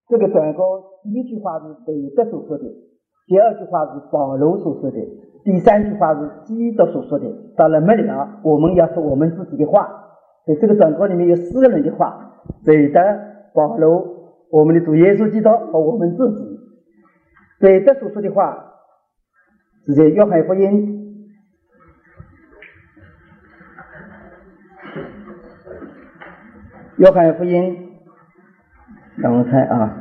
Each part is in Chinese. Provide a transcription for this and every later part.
这个短歌第一句话是彼得所说的，第二句话是保罗所说的，第三句话是基督所说的。到了末了，我们要说我们自己的话。所以这个短歌里面有4个人的话：彼得、保罗、我们的主耶稣基督和我们自己。彼得所说的话是在约翰福音让我看啊，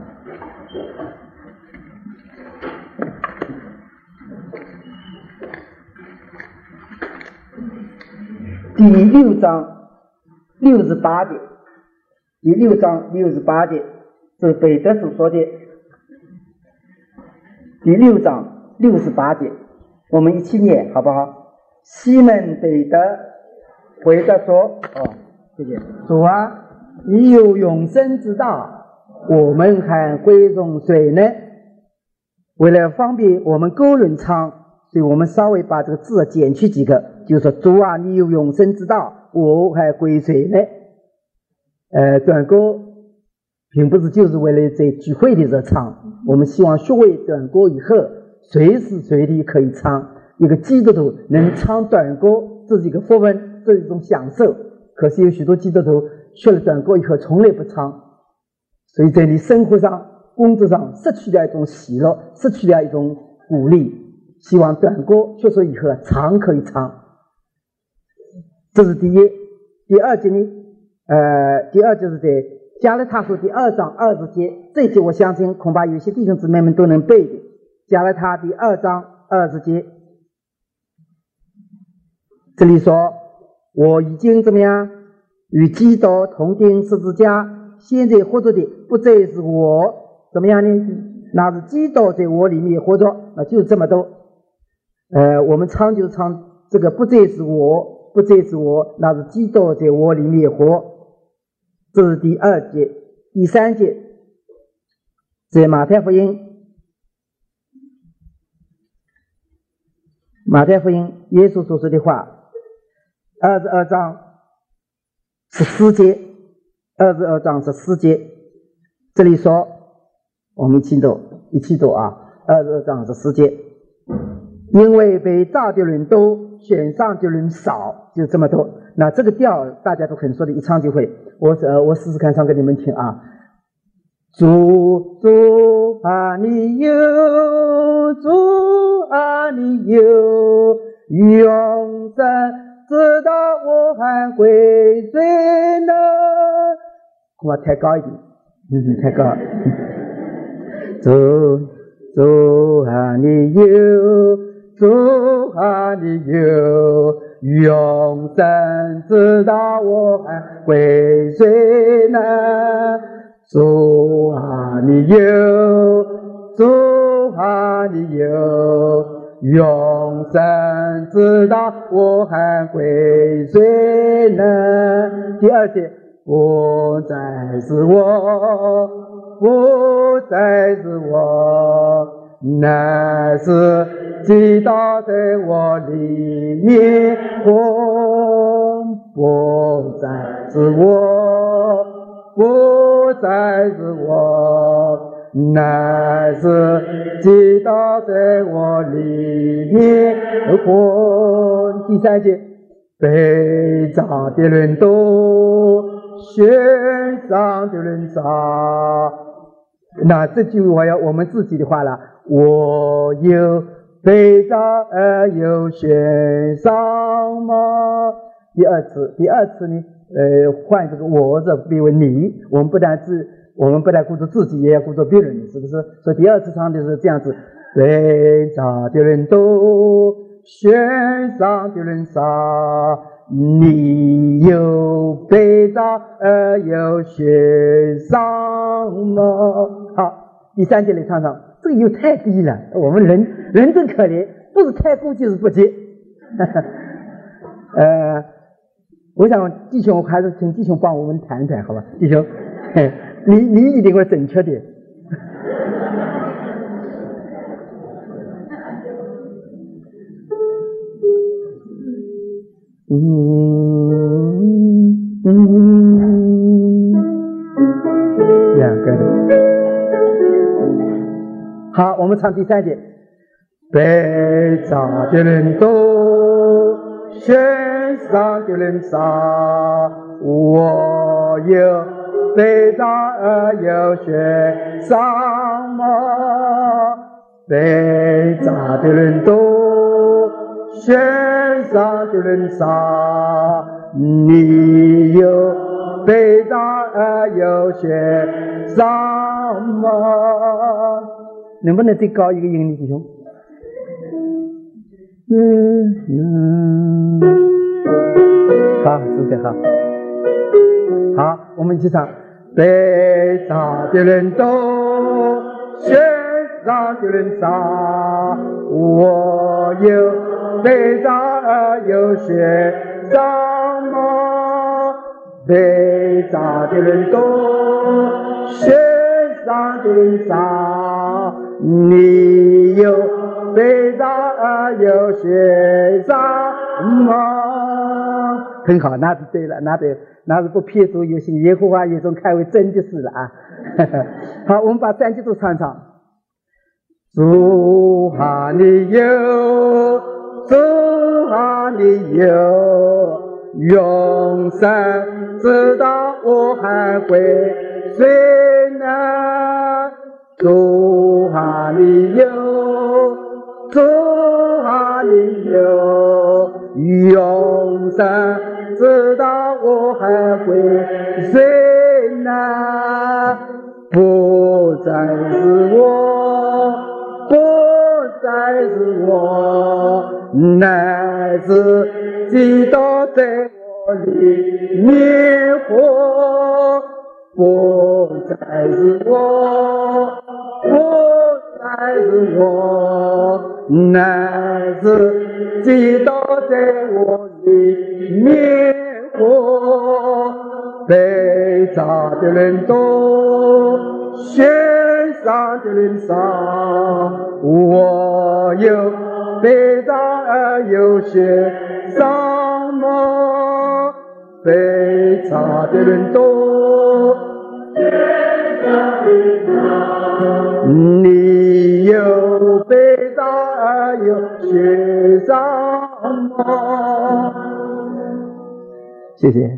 第6章68节，第6章68节是彼得所说的。第6章68节，我们一起念好不好？西门彼得回答说：谢谢主啊，你有永生之道，我们还归从谁呢？为了方便我们勾人唱，所以我们稍微把这个字减去几个，就是说主啊，你有永生之道，我还归谁呢？短歌并不是就是为了在聚会的时候唱，我们希望学会短歌以后随时随地可以唱。一个基督徒能唱短歌，这是一个福分，这是一种享受。可是有许多基督徒学了短歌以后从来不唱，所以在你生活上工作上失去了一种喜乐，失去了一种鼓励。希望短歌学熟以后常可以唱，这是第一。第二节呢，第二就是在加拉太书第2章20节，这一节我相信恐怕有些弟兄姊妹们都能背的。加拉太第2章20节，这里说我已经怎么样与基督同钉十字架，现在活着的不再是我，怎么样呢？那是基督在我里面活着，那就这么多。我们唱就唱这个不再是我，不再是我，那是基督在我里面活。这是第2节。第3节在马太福音耶稣所说的话，22章14节，22章14节，这里说，我们一起读啊，22章14节，因为被召的人多，选上的人少，就这么多。那这个调大家都很熟的，一唱就会。我试试看唱给你们听啊。主啊你有，主啊你有，永生直到我还归谁呢？恐怕太高一点，太高。主啊你有，主啊你有，永生直到我还归谁呢？主啊你有，主啊你有，永生直到我还归谁呢？第2节，不再是我，不再是我，乃是基督在我里面活，不再是我，不再是我，乃是基督在我里面活。第3节，被召的人多，选上的人少。那这句我们自己的话了，我有被召而有选上吗？第二次呢，换这个我字变为你，我们不但顾着自己，也要顾着别人，是不是？所以第2次唱的是这样子，被召的人多，选上的人少，你有被召而有选上吗？好，第3节来唱唱，这个又太低了，我们人真可怜，不是太高就是不接。我想弟兄还是请弟兄帮我们谈谈，好吧？弟兄，你一定会准确点。2个人。 好，我们唱第3节。被造的人多，献上的人少，我有被造而有献上吗？被造的人多，献上的人少，你有被造而有献上吗？能不能再高一个音，弟兄？好，是的，好，好，我们一起唱。被造的人多，献上的人少，我有被造而有献上吗？被造的人多，献上的人少，你有被造而有献上吗？很好，那是对了，那是不撇除有些耶和华眼中看为真的事了啊。好，我们把3节都唱唱。主啊，你有，主啊，你有，永生直到我还会谁呢？主啊，你有，主啊，你有，永生直到我还会谁呢？不再是我，不再是我，乃是基督在我里面活。不再是我，不再是我，乃是基督在我里面活。被造的人多，献上的人少，我有被造而有献上吗？被造的人多，你有被造而有献上吗？谢谢。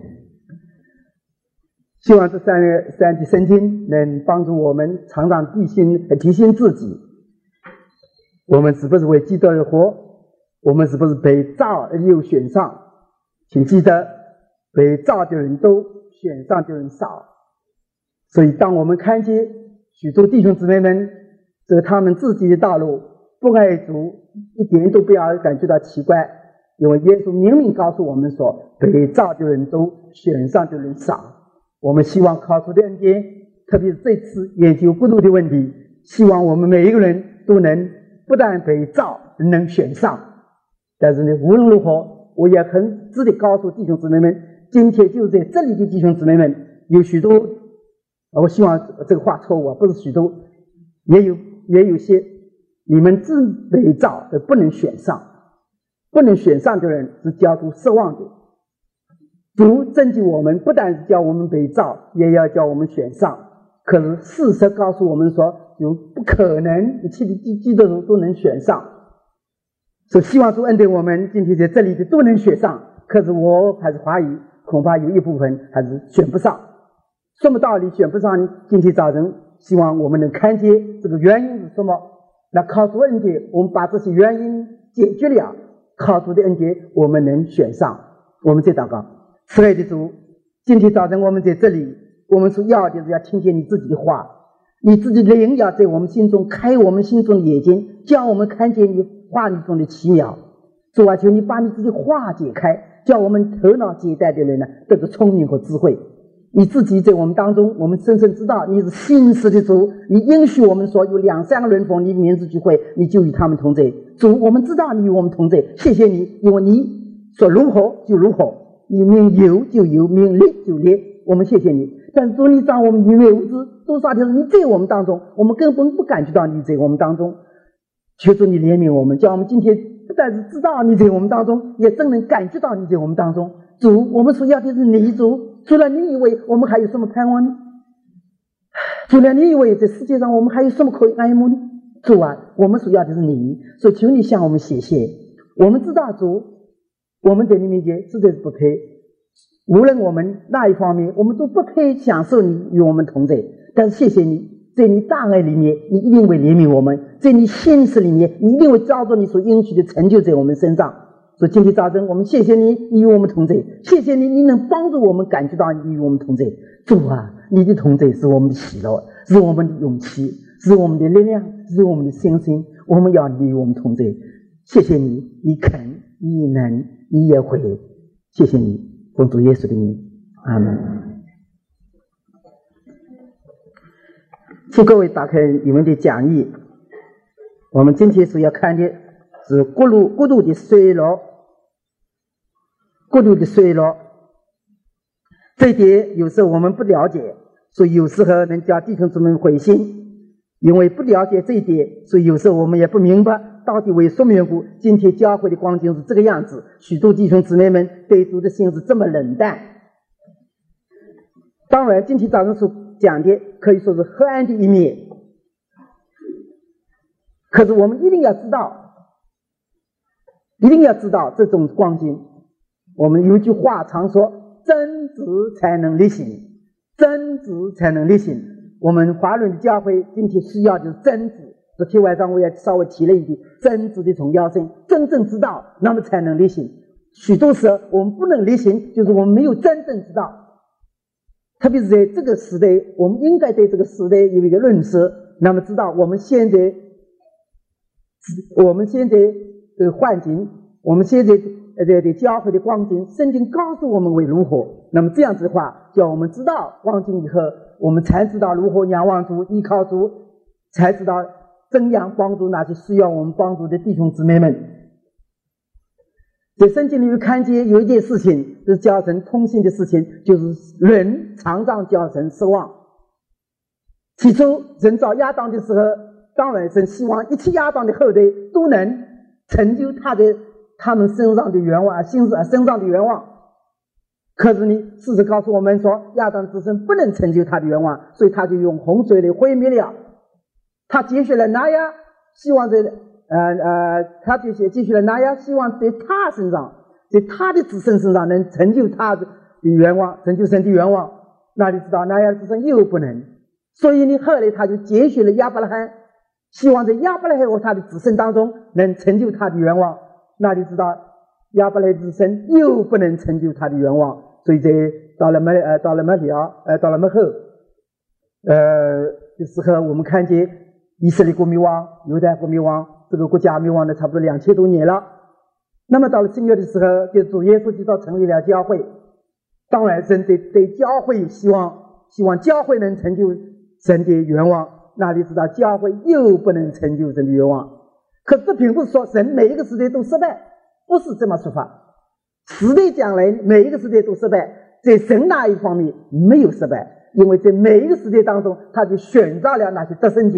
希望这三节圣经能帮助我们常常提醒自己，我们是不是为基督而活？我们是不是被造而有选上？请记得，被造的人多，选上的人少。所以当我们看见许多弟兄姊妹们走他们自己的道路，不爱主，一点都不要感觉到奇怪，因为耶稣明明告诉我们说，被造的人多，选上的人少。我们希望靠主的恩典，特别是这次研究国度的问题，希望我们每一个人都能不但被造，能选上。但是呢，无论如何，我也很直地告诉弟兄姊妹们，今天就在这里的弟兄姊妹们，有许多，我希望这个话错误，不是许多，也有些你们自被造而不能选上，不能选上的人是叫主失望的。主拯救我们，不但是叫我们被造，也要叫我们选上。可是事实告诉我们说，就不可能一切的基督徒都能选上。所以希望主恩典我们今天在这里的都能选上。可是我还是怀疑，恐怕有一部分还是选不上。什么道理选不上呢？今天早晨希望我们能看见这个原因是什么。那靠主恩典，我们把这些原因解决了，靠主的恩典，我们能选上。我们再祷告。慈爱的主，今天早晨我们在这里，我们所要的是要听见你自己的话，你自己的灵要在我们心中开我们心中的眼睛，叫我们看见你话语中的奇妙。主啊，求你把你自己话解开，叫我们头脑接待的人呢得个聪明和智慧。你自己在我们当中，我们深深知道你是信实的主，你应许我们说有2-3个人逢你名字聚会，你就与他们同在。主，我们知道你与我们同在，谢谢你，因为你说如何就如何，你命有就有，命立就立，我们谢谢你。但是主，你让我们愚昧无知，多少的是你在我们当中，我们根本不感觉到你在我们当中。求主你怜悯我们，叫我们今天不但是知道你在我们当中，也真能感觉到你在我们当中。主，我们所要的是你，主，除了你以外，我们还有什么盼望呢？除了你以外，在世界上我们还有什么可以爱慕呢？ 主啊，我们所要的是你，所以求你向我们显现。我们知道主，我们在你面前实在是不配，无论我们哪一方面，我们都不配享受你与我们同在。但是谢谢你，在你大爱里面，你一定会怜悯我们；在你现实里面，你一定会照着你所应许的成就在我们身上。所以今天早晨，我们谢谢你，你与我们同在；谢谢你，你能帮助我们感觉到你与我们同在。主啊，你的同在是我们的喜乐，是我们的勇气，是我们的力量，是我们的信心。我们要你与我们同在。谢谢你，你肯，你能，你也会。谢谢你，奉主耶稣的名，阿门。请各位打开你们的讲义，我们今天所要看的是国度的衰落，国度的衰落。这一点有时候我们不了解，所以有时候能叫弟兄姊妹灰心。因为不了解这一点，所以有时候我们也不明白到底为什么缘故今天教会的光景是这个样子，许多弟兄姊妹们对主的心是这么冷淡。当然今天早上所讲的可以说是黑暗的一面，可是我们一定要知道这种光景。我们有一句话常说，真知才能力行，真知才能力行。我们华伦的教会今天需要就是真知。昨天晚上我也稍微提了一句真知的重要性，真正知道，那么才能力行。许多时候我们不能力行，就是我们没有真正知道。特别是在这个时代，我们应该对这个时代有一个认识，那么知道我们现在这个环境，我们现在的教会的光景，圣经告诉我们为如何。那么这样子的话，叫我们知道光景以后，我们才知道如何仰望主、依靠主，才知道怎样帮助那些需要我们帮助的弟兄姊妹们。在圣经里面看见有一件事情是叫神痛心的事情，就是人常常叫神失望。起初人造亚当的时候，当然神希望一切亚当的后代都能成就他们身上的愿望，身上的愿望。可是呢，事实告诉我们说，亚当自身不能成就他的愿望，所以他就用洪水来毁灭了。他接续了拿亚，希望在希望在他身上，在他的子孙身上能成就他的愿望，成就神的愿望。那你知道拿亚的子孙又不能，所以呢，后来他就接续了亚伯拉罕，希望在亚伯拉罕和他的子孙当中能成就他的愿望。那你知道亚伯拉罕子孙又不能成就他的愿望，所以到了末后的时候，我们看见以色列国灭亡，犹太国灭亡，这个国家灭亡了差不多2000多年了。那么到了新约的时候，就主耶稣基督成立了教会。当然神对教会有希望教会能成就神的愿望。那你知道教会又不能成就神的愿望。可这并不是说神每一个时代都失败，不是这么说法。时代将来每一个时代都失败，在神那一方面没有失败，因为在每一个时代当中，他就选召了那些得胜者。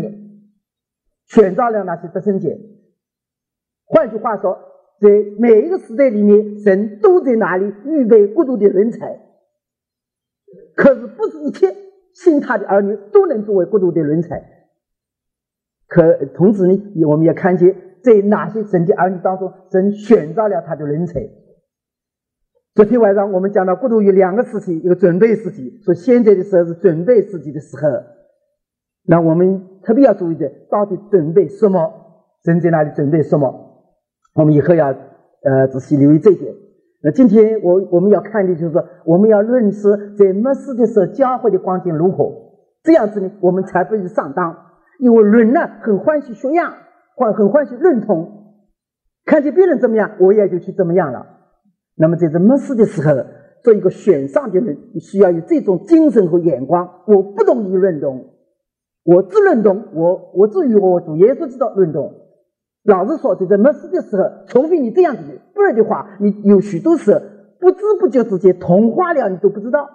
换句话说，在每一个时代里面，神都在那里预备国度的人才。可是不是一切信他的儿女都能作为国度的人才。同时呢，我们也看见在哪些神的儿女当中，神选召了他的人才。昨天晚上我们讲到国度有2个时期，一个准备时期，说现在的时候是准备时期的时候。那我们特别要注意的，到底准备什么？神在哪里准备什么？我们以后要仔细留意这一点。那今天我们要看的就是说，我们要认识在末世的时候教会的光景如何，这样子呢，我们才不会上当。因为人呢很欢喜学样，很欢喜认同，看见别人怎么样，我也就去怎么样了。那么在这末世的时候，做一个选上的人，你需要有这种精神和眼光。我不懂你认同，我只认同我只与我主耶稣基督认同。老实说，在这末世的时候，除非你这样子的，不然的话，你有许多时候不知不觉之间同化了，你都不知道。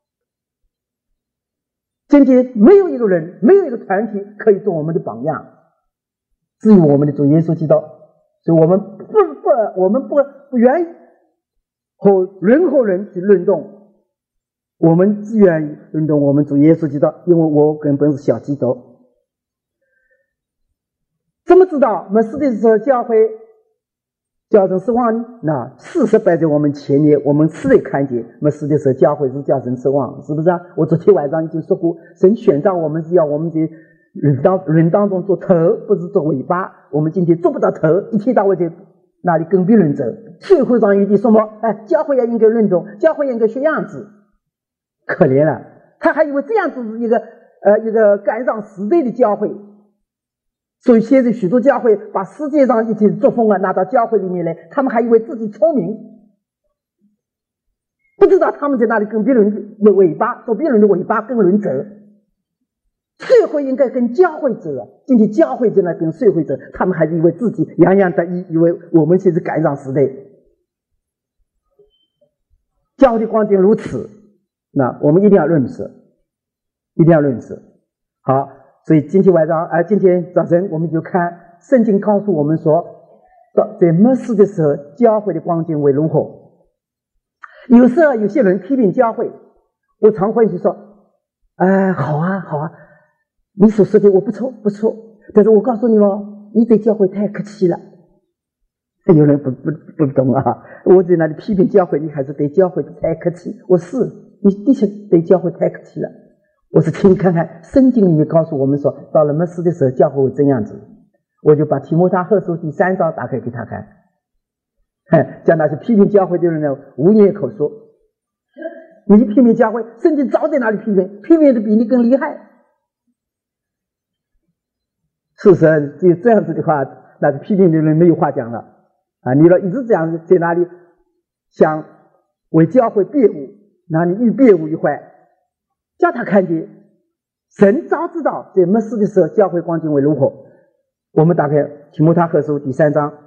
今天没有一个人，没有一个团体可以做我们的榜样，只有我们的主耶稣基督。所以我们不愿意和任何人去论动，我们只愿意论动我们主耶稣基督，因为我根本是小基督。 怎么知道末世的时候教会叫成失望呢？那事实摆在我们前面，我们是得看见末世的时候教会是叫成失望，是不是啊？我昨天晚上已经说过，神选召我们是要我们的人当中做头，不是做尾巴。我们今天做不到头，一天到晚在那里跟别人走。社会上有的什么，教会也应该论众，教会也应该学样子，可怜了，他还以为这样子是一个赶上时代的教会。所以现在许多教会把世界上一些作风拿到教会里面来，他们还以为自己聪明，不知道他们在那里跟别人的尾巴，做别人的尾巴跟人走。社会应该跟教会走啊，今天教会在那跟社会走，他们还以为自己洋洋得意，以为我们现在赶上时代。教会的光景如此，那我们一定要认识，一定要认识。好，所以今天晚上今天早晨我们就看圣经告诉我们说，在末世的时候教会的光景为如何。有时候有些人批评教会，我常会去说好啊好啊，你所说的我不错不错，但是我告诉你哦，你对教会太客气了。有人不懂啊，我在那里批评教会，你还是对教会太客气。我是，你的确对教会太客气了。我是请你看看圣经里面告诉我们说，到了末世的时候教会会这样子。我就把提摩太后书第3章打开给他看，叫那些批评教会的人呢无言可说。你批评教会，圣经早在哪里批评，批评的比你更厉害。事实上只有这样子的话，那个批评的人没有话讲了啊！你若一直这样在那里想为教会辩护，那你越辩护越坏。叫他看见神早知道在末世的时候教会光景为如何。我们打开提摩太后书第3章，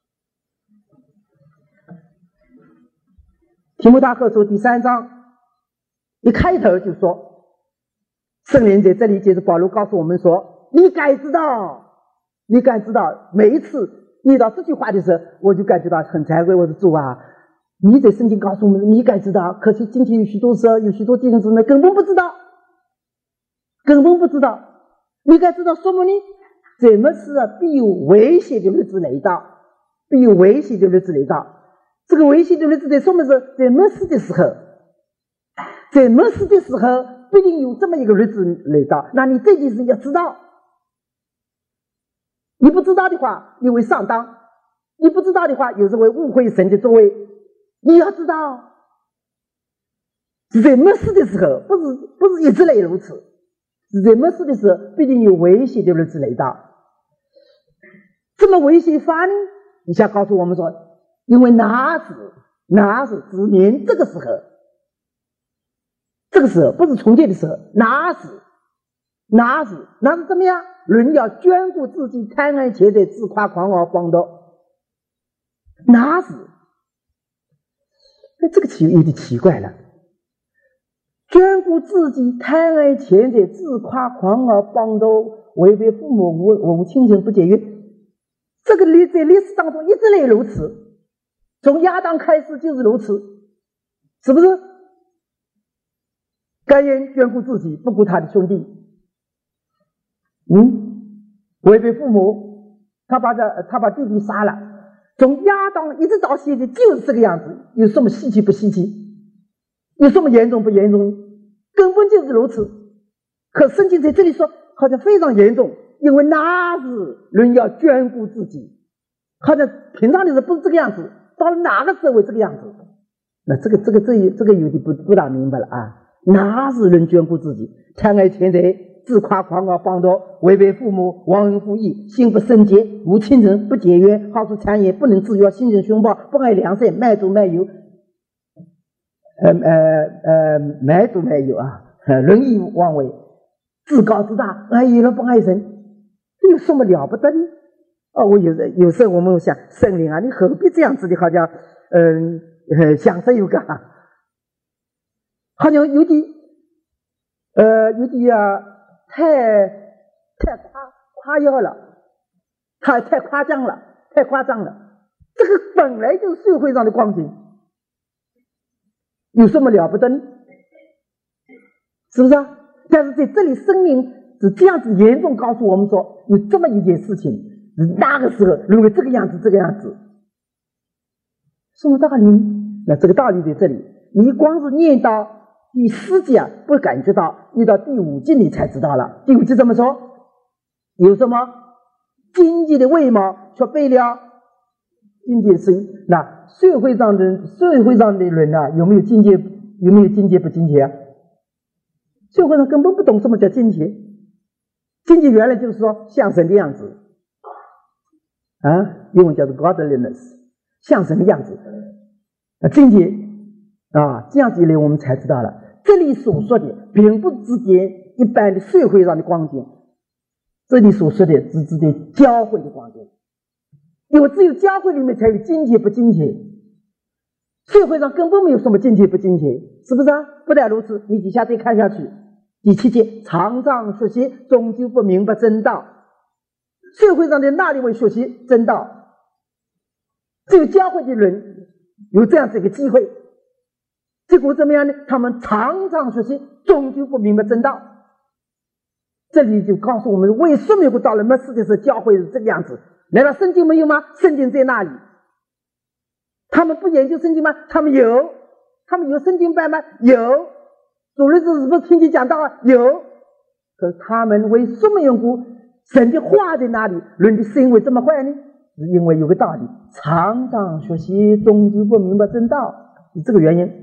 提摩太后书第3章一开头就说，圣灵在这里接着保罗告诉我们说，你该知道，每一次遇到这句话的时候，我就感觉到很惭愧。我说主啊，你在圣经告诉我们，你该知道，可是今天有许多时候有许多弟兄姊妹根本不知道。你该知道什么呢？在末世必有危险的日子来到，这个危险的日子在什么时候？在末世的时候，必定有这么一个日子来到。那你这件事要知道，你不知道的话你会上当，你不知道的话有时会误会神的作为。你要知道，在末世的时候不是一直来如此，在末世的时候必定有危险的日子来到。怎么危险法呢？你想告诉我们说，因为那是指明这个时候不是重建的时候，那是怎么样？人要眷顾自己，贪爱钱财，自夸狂傲放荡。那是这个有点奇怪了。眷顾自己，贪爱钱财，自夸狂傲放荡，违背父母，无亲情，不节约。这个在历史当中一直来如此，从亚当开始就是如此，是不是？该人眷顾自己，不顾他的兄弟，违背父母，他把弟弟杀了。从亚当一直到现在就是这个样子，有什么稀奇不稀奇？有什么严重不严重？根本就是如此。可圣经在这里说好像非常严重，因为那是人要眷顾自己，好像平常的时候不是这个样子，到了哪个时候会这个样子？那这个有点不大明白了啊！那是人眷顾自己，贪爱钱财，自夸狂傲放荡，违背父母，忘恩负义，心不圣洁，无亲情，不节约，好处谗言，不能自约，心存凶暴，不爱良善，卖主卖友，任意妄为，自高自大，爱人不爱神，这有什么了不得呢？我有时候我们想，圣灵啊，你何必这样子的？好像想着有个好像有点太夸耀了，太夸张了。这个本来就是社会上的光景，有什么了不得呢？是不是啊？但是在这里圣灵是这样子严重告诉我们说，有这么一件事情， 那个时候认为这个样子，什么道理？那这个道理在这里，你光是念到第4节不感觉到，念到第5节你才知道了。第5节怎么说？有什么经济的为毛却背了经济是那社会上的人啊，有没有境界不境界啊？社会上根本不懂什么叫境界。境界原来就是说像神的样子啊，英文叫做 godliness， 像神的样子。境界啊，这样子一来我们才知道了，这里所说的并不指的一般的社会上的光景，这里所说的是指的教会的光景，因为只有教会里面才有境界不境界，社会上根本没有什么境界不境界，是不是啊？不但如此，你底下再看下去，第7节，常常学习，终究不明白真道。社会上的哪里会学习真道？只有教会的人有这样子一个机会，结果怎么样呢？他们常常学习，终究不明白真道。这里就告诉我们，为什么到了末世的时候教会是这个样子？难道圣经没有吗？圣经在那里。他们不研究圣经吗？他们有。他们有圣经班吗？有。主日子是不是听见讲道啊？有。可是他们为什么缘故神的话在那里，人的行为这么坏呢？是因为有个道理，常常学习，终究不明白真道，是这个原因。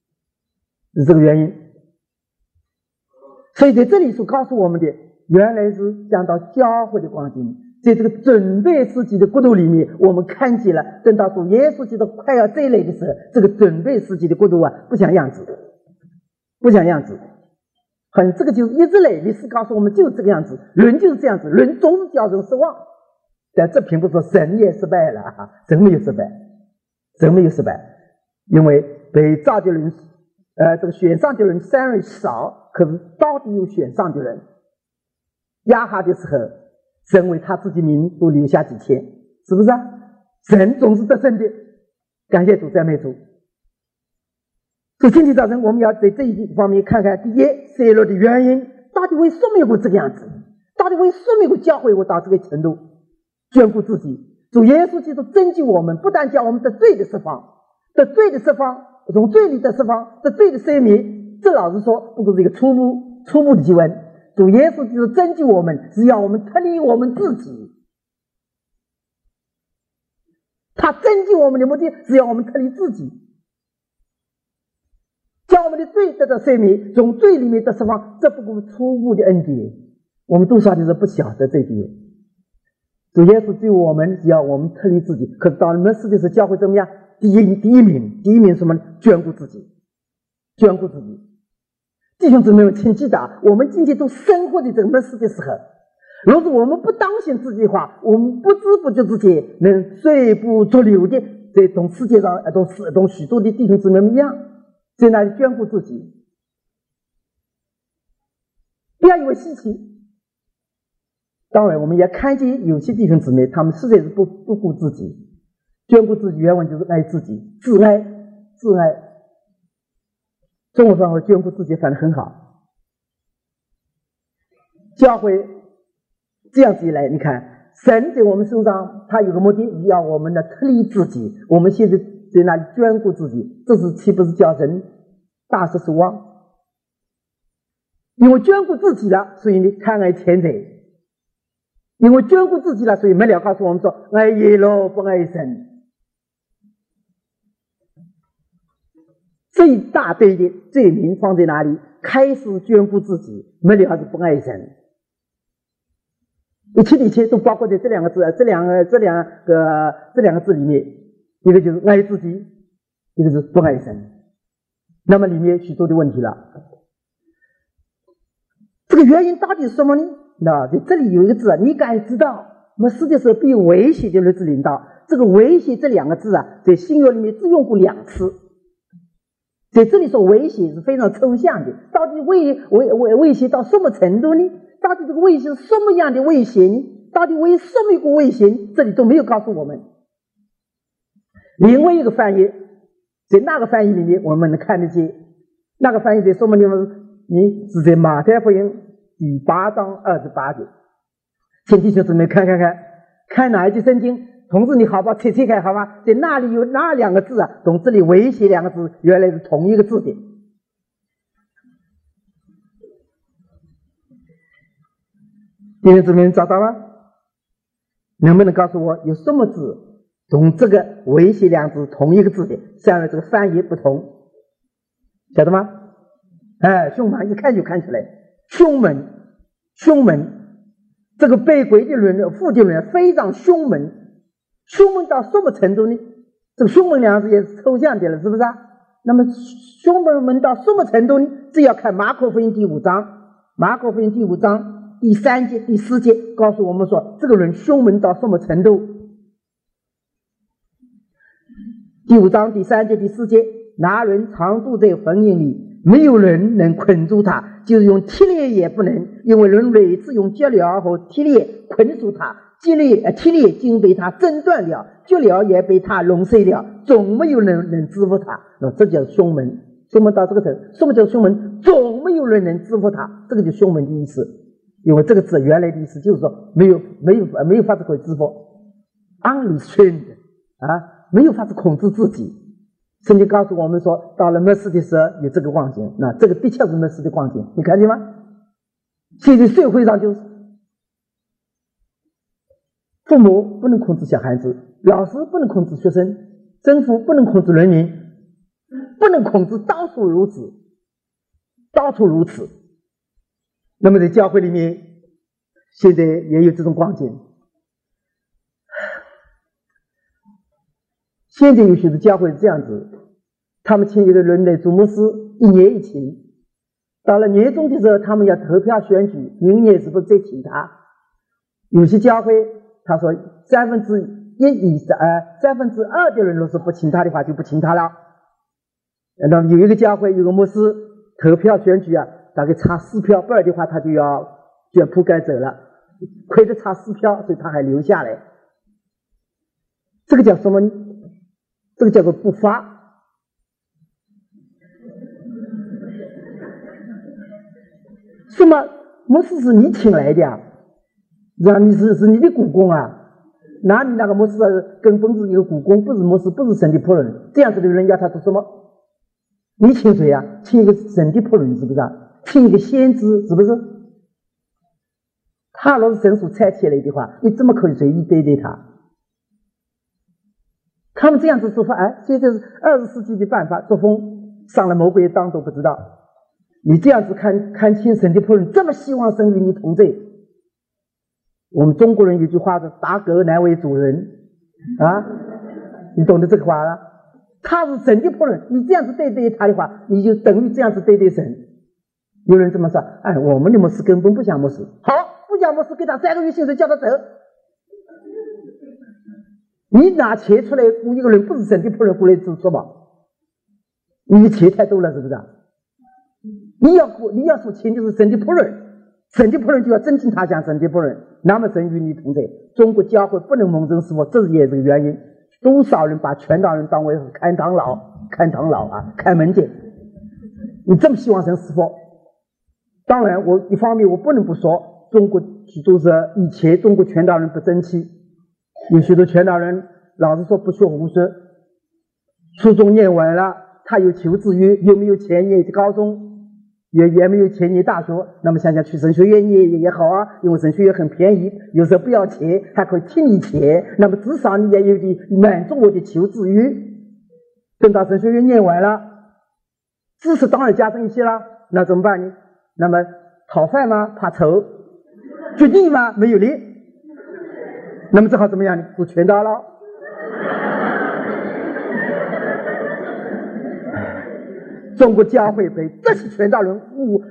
所以在这里所告诉我们的，原来是讲到教会的光景，在这个准备时期的国度里面，我们看见了，等到主耶稣基督快要再来的时候，这个准备时期的国度啊，不像样子。这个就是一直来历史告诉我们就是这个样子，人就是这样子，人总是叫人失望。但这并不是说神也失败了，神没有失败，因为被召的人这个选上的人虽然少，可是到底有选上的人。亚哈的时候，神为他自己民都留下几千，是不是啊？神总是得胜的，感谢主，赞美主。所以今天早晨我们要在这一方面看看，第一，衰落的原因，到底为什么会这个样子？到底为什么会教会我到这个程度？眷顾自己，主耶稣基督拯救我们，不但叫我们得罪的释放，从罪里的释放，得罪的赦免。这老实说，不过是一个初步的经文。主耶稣基督拯救我们，是要我们脱离我们自己。他拯救我们的目的是要我们脱离自己，叫我们的罪得到赦免，从罪里面得释放。这不过初步的恩典，我们多少就是不晓得这点。主耶稣救我们是要我们脱离自己，可是到了末世的时候，教会怎么样？第一名什么？眷顾自己。弟兄姊妹们，请记得，我们今天都生活在这个末世的时候，如果我们不当心自己的话，我们不知不觉之间能随波逐流的，在同世界上同许多的弟兄姊妹们一样，在那里眷顾自己。不要以为稀奇。当然我们也看见有些弟兄姊妹，他们实在是不顾自己。眷顾自己原文就是爱自己，自爱。中文翻译眷顾自己翻得很好。教会这样子一来，你看神在我们身上他有个目的，是要我们的脱离自己。我们现在在那里眷顾自己，这是岂不是叫人大失所望？因为眷顾自己了，所以你贪爱钱财。因为眷顾自己了，所以末了告诉我们说，爱耶和华不爱神。最大堆的罪名放在哪里？开始眷顾自己，末了是不爱神。一切都包括在这两个字里面，一个就是爱自己，一个是不爱神。那么里面许多的问题了。这个原因到底是什么呢？那在这里有一个字你该知道，末世的时候必有危险的日子临到。这个危险这两个字在新约里面只用过2次。在这里说危险是非常抽象的，到底危险到什么程度呢？到底这个危险是什么样的危险呢？到底为什么有个危险？这里都没有告诉我们。另外一个翻译，在那个翻译里面我们能看得见，那个翻译在什么地方？是在马太福音第8章28节。请弟兄姊妹看， 看哪一句圣经，同志你好吧，猜猜看好吧，在那里有哪两个字啊？同志里威胁两个字原来是同一个字的。弟兄姊妹找到了？能不能告诉我有什么字同这个威胁两字同一个字的？虽然这个翻译不同，晓得吗？凶猛一看就看出来，凶猛，这个被鬼的人、附的人非常凶猛，凶猛到什么程度呢？这个凶猛两个字也是抽象的了，是不是啊？那么凶猛到什么程度呢？这要看马可福音第5章，马可福音第5章第3节、第4节告诉我们说，这个人凶猛到什么程度？第5章第3节、第4节，那人常住在坟茔里，没有人能捆住他，就是用铁链也不能，因为人类是用脚镣和铁链捆住他，铁链竟被他挣断了，脚镣也被他弄碎了，总没有人能制服他。那这叫凶猛，凶猛到这个程度。什么叫凶猛？总没有人能制服他，这个就凶猛的意思。因为这个字原来的意思就是说没有法子可以制服 ，unrestrained 没有法子控制自己。圣经告诉我们说，到了末世的时候有这个光景，那这个的确是末世的光景，你看见吗？现在社会上就是父母不能控制小孩子，老师不能控制学生，政府不能控制人民，不能控制，到处如此，到处如此。那么在教会里面现在也有这种光景，现在有许多教会是这样子，他们请一个人来做牧师，1年1请，到了年终的时候他们要投票选举，明年是不是再请他？有些教会他说1/3以上2%的人若是不请他的话就不请他了。那么有一个教会有个牧师投票选举啊，大概差4票，不然的话他就要卷铺盖走了，亏得差4票，所以他还留下来。这个叫什么呢？这个叫做不法。什么牧师是你请来的啊？让你是你的雇工啊？哪里那个牧师根本是一个雇工，不是牧师，不是神的仆人。这样子的人要他做什么？你请谁啊？请一个神的仆人，是不是啊？请一个先知，是不是？他若是神所差遣来的话，你怎么可以随意对待他？他们这样子做法，现在是20世纪的办法，作风上了魔鬼当都不知道。你这样子看清神的仆人，这么希望神与你同在。我们中国人有句话是打狗难为主人你懂得这个话了？他是神的仆人，你这样子对待他的话，你就等于这样子对待神。有人这么说，我们的牧师根本不像牧师，好，不像牧师，给他3个月薪水叫他走。你拿钱出来雇一个人，不是神的仆人雇来做嘛？你的钱太多了，是不是？你要说钱就是神的仆人，神的仆人就要真听他讲神的仆人，那么神与你同在。中国教会不能蒙神师傅，这也是个原因。多少人把传道人当为看堂佬看门的，你这么希望神师傅？当然我一方面我不能不说，中国许多是以前中国传道人不争气，有许多传道人老是说不学无术，初中念完了他有求知欲，又没有钱念高中，也没有钱念大学，那么想想去神学院念也好啊，因为神学院很便宜，有时候不要钱，还可以替你钱，那么至少你也有点满足我的求知欲。等到神学院念完了，知识当然加深一些了，那怎么办呢？那么讨饭吗？怕愁。决定吗？没有力。那么只好怎么样呢？做传道了。中国教会被这些传道人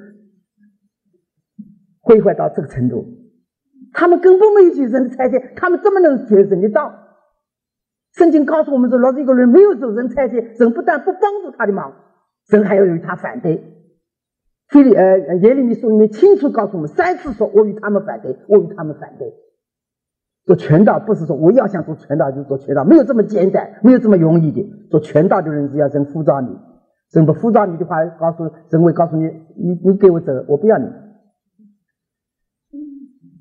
毁坏到这个程度，他们根本没有去人的差遣，他们怎么能学神的道？圣经告诉我们说，若是一个人没有受人差遣，神不但不帮助他的忙，神还要与他反对。耶利米书里面清楚告诉我们3次说，我与他们反对，我与他们反对。做传道不是说我要想做传道就做传道，没有这么简单，没有这么容易的。做传道的人是要神呼召你，神不呼召你的话，神会告诉你，你给我走，我不要你。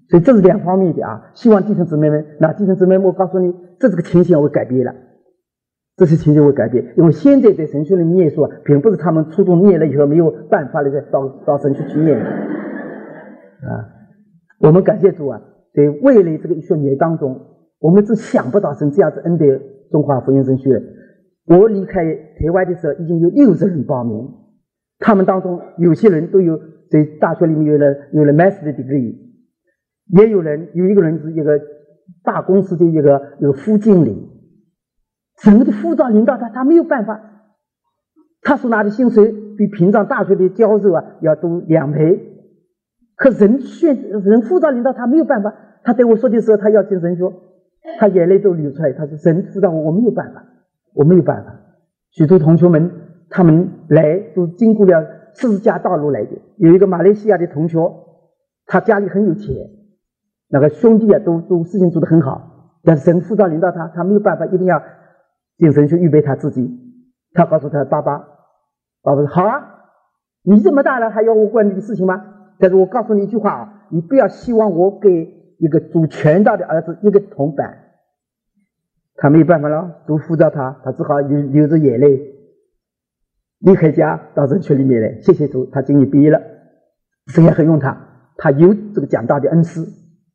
所以这是两方面的啊。希望弟兄姊妹们，那弟兄姊妹们，我告诉你，这个情形会改变了，这些情形会改变，因为现在在神学里面念书啊，并不是他们初中念了以后没有办法了再到神学去念啊。我们感谢主啊，在未来这个1学年当中，我们真想不到神这样子恩待中华福音神学。我离开台湾的时候，已经有60人报名，他们当中有些人都有在大学里面有了 master degree， 也有一个人是一个大公司的一个副经理，整个的副导领导他没有办法，他所拿的薪水比平常大学的教授啊要多2倍。可人辅导领导他没有办法，他对我说的时候，他要进神学，他眼泪都流出来，他说神辅导我没有办法，我没有办法。许多同学们他们来都经过了40架道路来的，有一个马来西亚的同学，他家里很有钱，那个兄弟啊都事情做得很好，但是神辅导领导他没有办法，一定要进神学预备他自己。他告诉他爸爸说好啊，你这么大了还要我管你的事情吗？但是我告诉你一句话啊，你不要希望我给一个主全道的儿子一个铜板。他没有办法了，主辅导他只好流着眼泪离开家到神学里面来。谢谢主，他今年毕业了，神也很用他有这个讲道的恩师。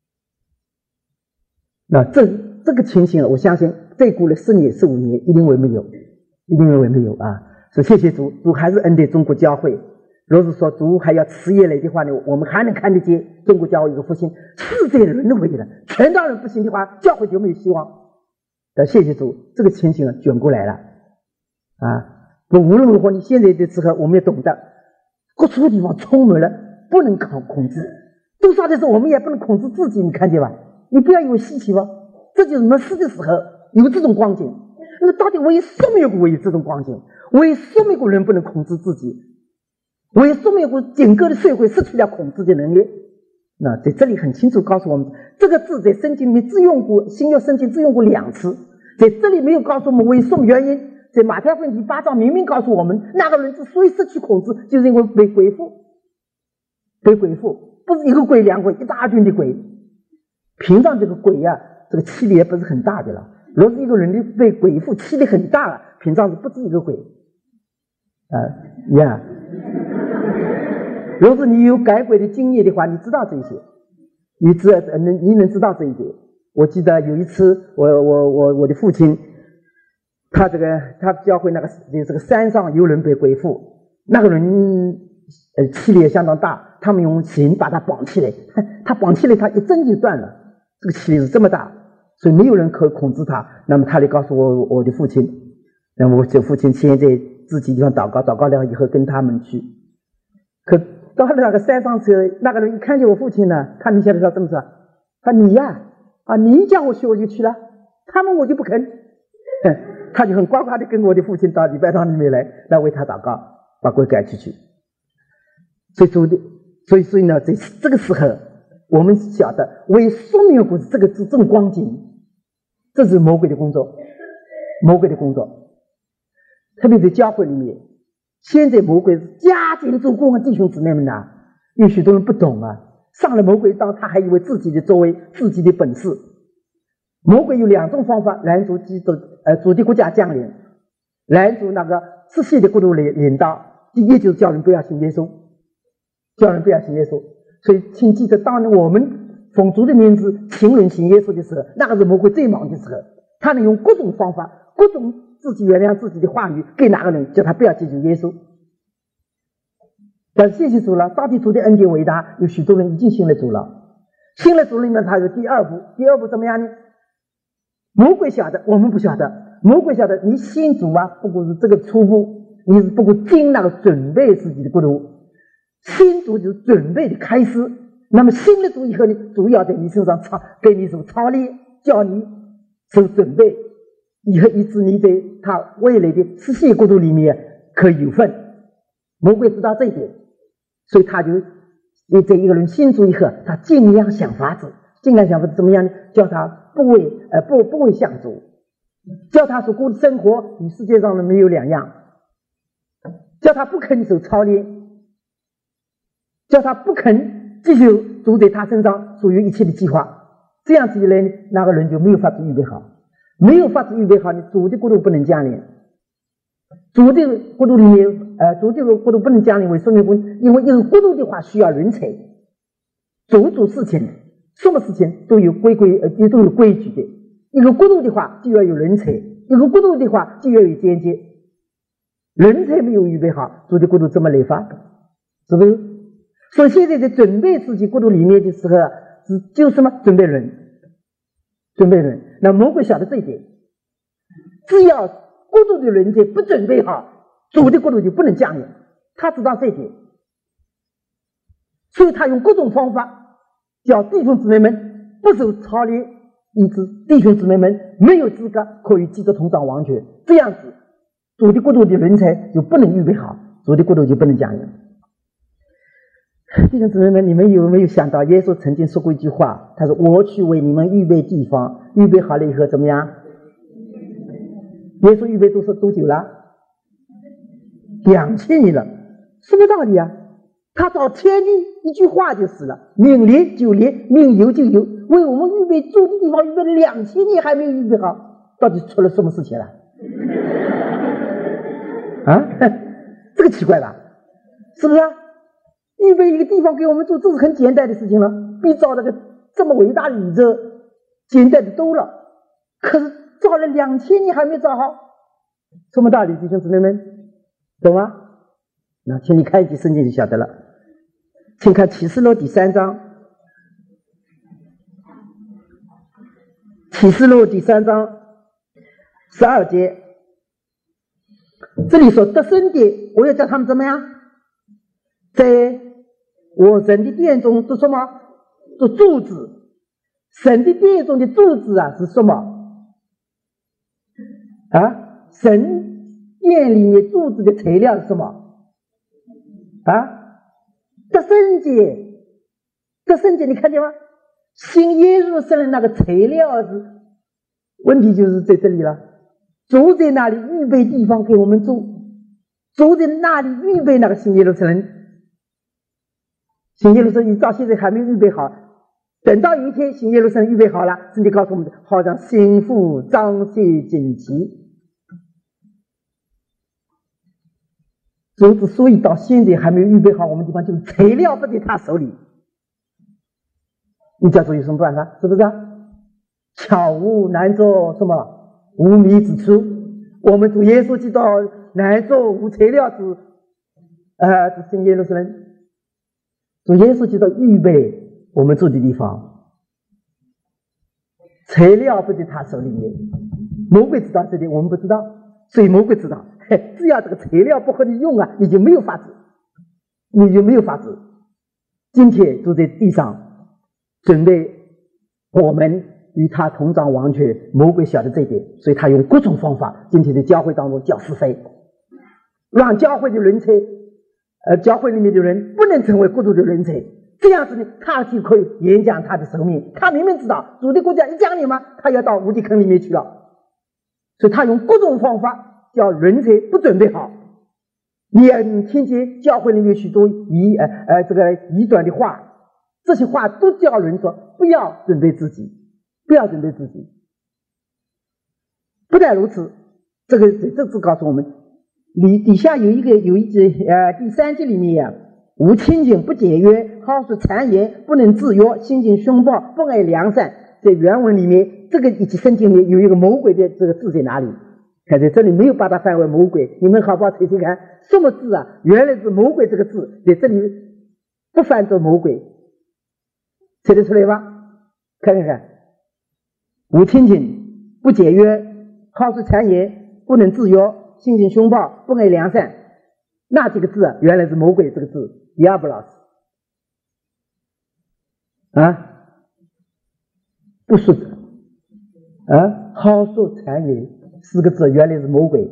那这个情形我相信再过了10年15年一定会没有啊。所以谢谢主，主还是恩待中国教会。若是说主还要迟夜来的话呢，我们还能看得见中国教会一个复兴。世代轮回了，全道人不行的话，教会就没有希望。但谢谢主，这个情形卷过来了啊！无论如何，你现在的时候，我们也懂得各处地方充满了不能控制，多少的时候我们也不能控制自己，你看见吧？你不要以为稀奇吧，这就是没事的时候有这种光景。那到底为什么有这种光景？为什么人不能控制自己？为什么整个的社会失去了控制的能力？那在这里很清楚告诉我们，这个字在圣经里面只用过，新约圣经只用过2次，在这里没有告诉我们为什么原因。在马太福音第8章明明告诉我们，那个人之所以失去控制，就是因为被鬼附，不是一个鬼2鬼，一大群的鬼。平常这个鬼啊，这个气力也不是很大的了。如果是一个人的被鬼附，气力很大了，平常是不止一个鬼如果你有改鬼的经验的话，你知道这些，你能知道这一点。我记得有一次，我的父亲，他教会这个山上有人被鬼附，那个人气力也相当大，他们用绳把他绑起来，他绑起来他一挣就断了，这个气力是这么大，所以没有人可以控制他。那么他就告诉我的父亲，那么我的父亲先在自己地方祷告了以后跟他们去。可到了那个山上时候，那个人一看见我父亲呢，他你晓得他怎么说？他你呀你叫我去我就去了，他们我就不肯。他就很乖乖的跟我的父亲到礼拜堂里面来为他祷告，把鬼赶出去。所以呢，在这个时候，我们晓得为什么有这种光景，这是魔鬼的工作，特别在教会里面。现在魔鬼是加紧做工啊，弟兄姊妹们呐，有许多人不懂啊，上了魔鬼当，他还以为自己的作为、自己的本事。魔鬼有2种方法拦阻主的国家降临，拦阻那个世界的国度领导。第一就是叫人不要信耶稣，所以请记得，当我们奉主的名字请人信耶稣的时候，那个是魔鬼最忙的时候，他能用各种方法，各种自己原谅自己的话语给哪个人，叫他不要接近耶稣。但是谢谢主了，到底主的恩典伟大，有许多人已经信了主了。信了主里面，他有第2步怎么样呢？魔鬼晓得，我们不晓得。魔鬼晓得你信主啊，不过是这个初步，你是不过经那个准备自己的国度。信主就是准备的开始。那么信了主以后呢，主要在你身上给你所操练，叫你所准备，以后以致你在他未来的世界国度里面可以有份。魔鬼知道这一点，所以他就在一个人信主以后，他尽量想法子怎么样呢？叫他不为向主，叫他所过的生活与世界上的没有两样，叫他不肯受操练，叫他不肯继续主在他身上所有一切的计划，这样子一来，那个人就没有法子预备好，没有法子预备好，你主的国度不能降临。主的国度里面，主的国度不能降临为什么？因为一个国度的话需要人才，做事情，什么事情都有规矩的。一个国度的话就要有人才，一个国度的话就要有间接。人才没有预备好，主的国度怎么来发？是不是？所以现在在准备自己国度里面的时候，就什么准备人。那魔鬼晓得这一点，只要国度的人才不准备好，主的国度就不能降临。他知道这一点，所以他用各种方法叫弟兄姊妹们不受操练，以致弟兄姊妹们没有资格可以基督同掌王权。这样子，主的国度的人才就不能预备好，主的国度就不能降临。弟兄姊妹们，你们有没有想到耶稣曾经说过一句话？他说：“我去为你们预备地方，预备好了以后怎么样？”耶稣预备多久了？2000年了，什么道理啊？他找天地一句话就是了，命立就立，命由就由，为我们预备住的地方预备了2000年还没有预备好，到底出了什么事情了？啊，这个奇怪吧？是不是啊？预备一个地方给我们住，这是很简单的事情了，比造这个这么伟大的宇宙简单的多了。可是造了2000年还没造好，什么道理？弟兄姊妹们，懂吗？那请你看一集圣经就晓得了。请看启示录第3章，启示录第3章12节，这里说得胜的，我要叫他们怎么样？在我神的殿中做什么？做柱子。神的殿中的柱子啊是什么？啊，神殿里面柱子的材料是什么？啊，得胜节，你看见吗？新耶路撒冷那个材料是，问题就是在这里了。主在那里预备地方给我们住，主在那里预备那个新耶路撒冷。新耶路撒冷到现在还没预备好，等到有一天新耶路撒冷预备好了，圣经告诉我们，好像新妇张谢锦旗。主之所以到现在还没有预备好我们地方，就是材料不在他手里。你叫主有什么办法？是不是啊？巧无难做什么无米之炊。我们主耶稣基督难做无材料之新耶路撒冷。主耶稣基督预备我们住的地方，材料不在他手里面。魔鬼知道这点，我们不知道，所以魔鬼知道，只要这个材料不和你用啊，你就没有法子。今天住在地上准备我们与他同掌王权，魔鬼晓得这一点，所以他用各种方法，今天在教会当中叫是非，让教会的人才教会里面的人不能成为国度的人才，这样子呢，他就可以延展他的生命。他明明知道主的国家一降临嘛，他要到无底坑里面去了，所以他用各种方法叫人才不准备好。你听见教会里面许多这个异端的话，这些话都叫人说不要准备自己。不但如此，这只告诉我们，底下有一节第3节里面无亲情，不节约，好说谗言，不能自约，心情凶暴，不爱良善。在原文里面，这个以及圣经里面有一个魔鬼的这个字在哪里？看在这里没有把它翻为魔鬼，你们好不好猜猜看什么字啊？原来是魔鬼这个字在这里不翻作魔鬼，猜得出来吧？看看看，无亲情，不节约，好说谗言，不能自约，心情凶暴，不爱良善。那这个字啊，原来是魔鬼这个字 diabolos 不说好说谗言4个字原来是魔鬼。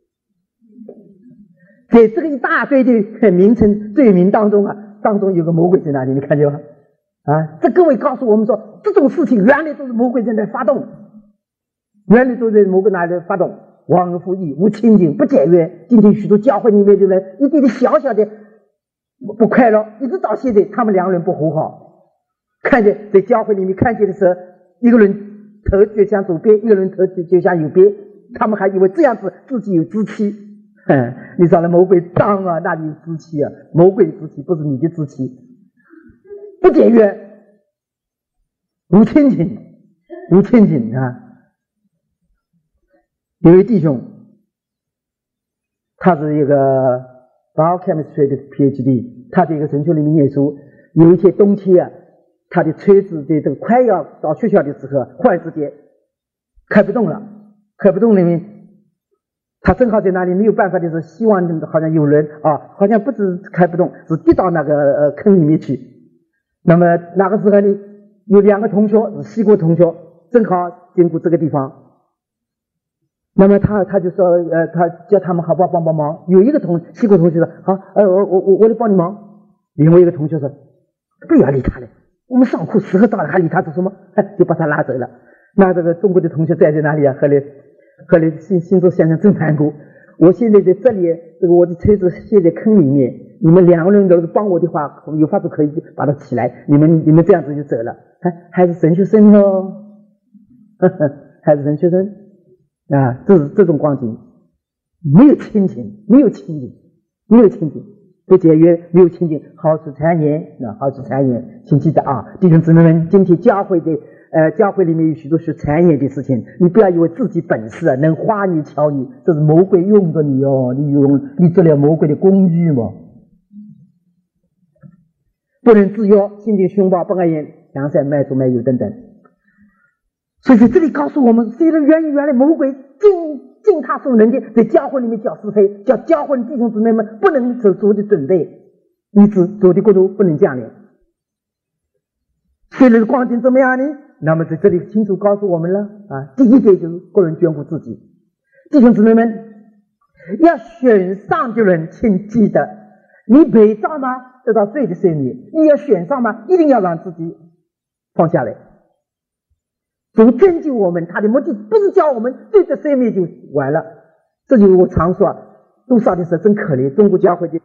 在这个一大堆的名称罪名当中有个魔鬼在哪里？你看见吗？这各位告诉我们说，这种事情原来都是魔鬼正在发动，忘恩负义，无亲情，不节约。今天许多教会里面的人一点点小小的不快乐，一直到现在他们两人不和好。看见在教会里面看见的时候，一个人头就向左边，一个人头就向右边，他们还以为这样子自己有志气。你找了魔鬼脏啊，那你有志气啊，魔鬼的志气不是你的志气。不节约，无亲情，无亲情啊！有位弟兄，他是一个 biochemistry 的 PhD， 他在一个神学里面念书。有一天冬天啊，他的车子在这个快要到学校的时候，忽然之间开不动了，开不动里面。他正好在那里没有办法的时候，希望好像有人啊，好像不止开不动，是跌到那个坑里面去。那么那个时候呢，有两个同学是西国同学，正好经过这个地方。那么他就说他叫他们好不好帮忙。有一个西国同学说好，我来帮你忙。另外一个同学说不要理他了，我们上课时候到了还理他做什么？就把他拉走了。那这个中国的同学站在哪里啊？后来星座先生真难过，我现在在这里，这个我的车子陷在坑里面，你们两个人都是帮我的话，有法子可以把它起来，你们这样子就走了，还是神学生哦，还是神学生啊，这种光景，没有亲情，没有亲情，没有亲情，不节约，没有亲情，好处谗言啊，好处谗言，请记得啊，弟兄姊妹们，今天教会里面有许多是谗言的事情，你不要以为自己本事啊能花你巧你，这是魔鬼用的你哦，你做了魔鬼的工具嘛。不能自约，心地凶暴，不爱言，良善，卖主卖友等等。所以在这里告诉我们，虽然原来魔鬼尽他所能的在教会里面搅是非，叫教会的弟兄姊妹们不能做足的准备，以致主的国度不能降临。虽然光景怎么样呢？那么在这里清楚告诉我们了啊，第一点就是个人眷顾自己。弟兄姊妹们，要选上的人，请记得，你被造吗？得到罪的赦免。你要选上吗？一定要让自己放下来。主拯救我们，他的目的不是叫我们罪的赦免就完了。这就是我常说，多少的时候真可怜，中国教会的，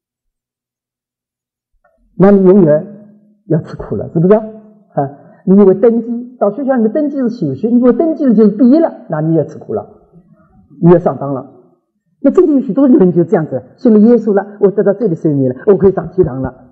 那你永远要吃苦了，是不是啊？你以为登记到学校里面登记是小学，你以为登记了就是毕业了，那你也吃苦了，你也上当了。那真的有许多人就这样子，信了耶稣了，我得到罪的赦免了，我可以上天堂了。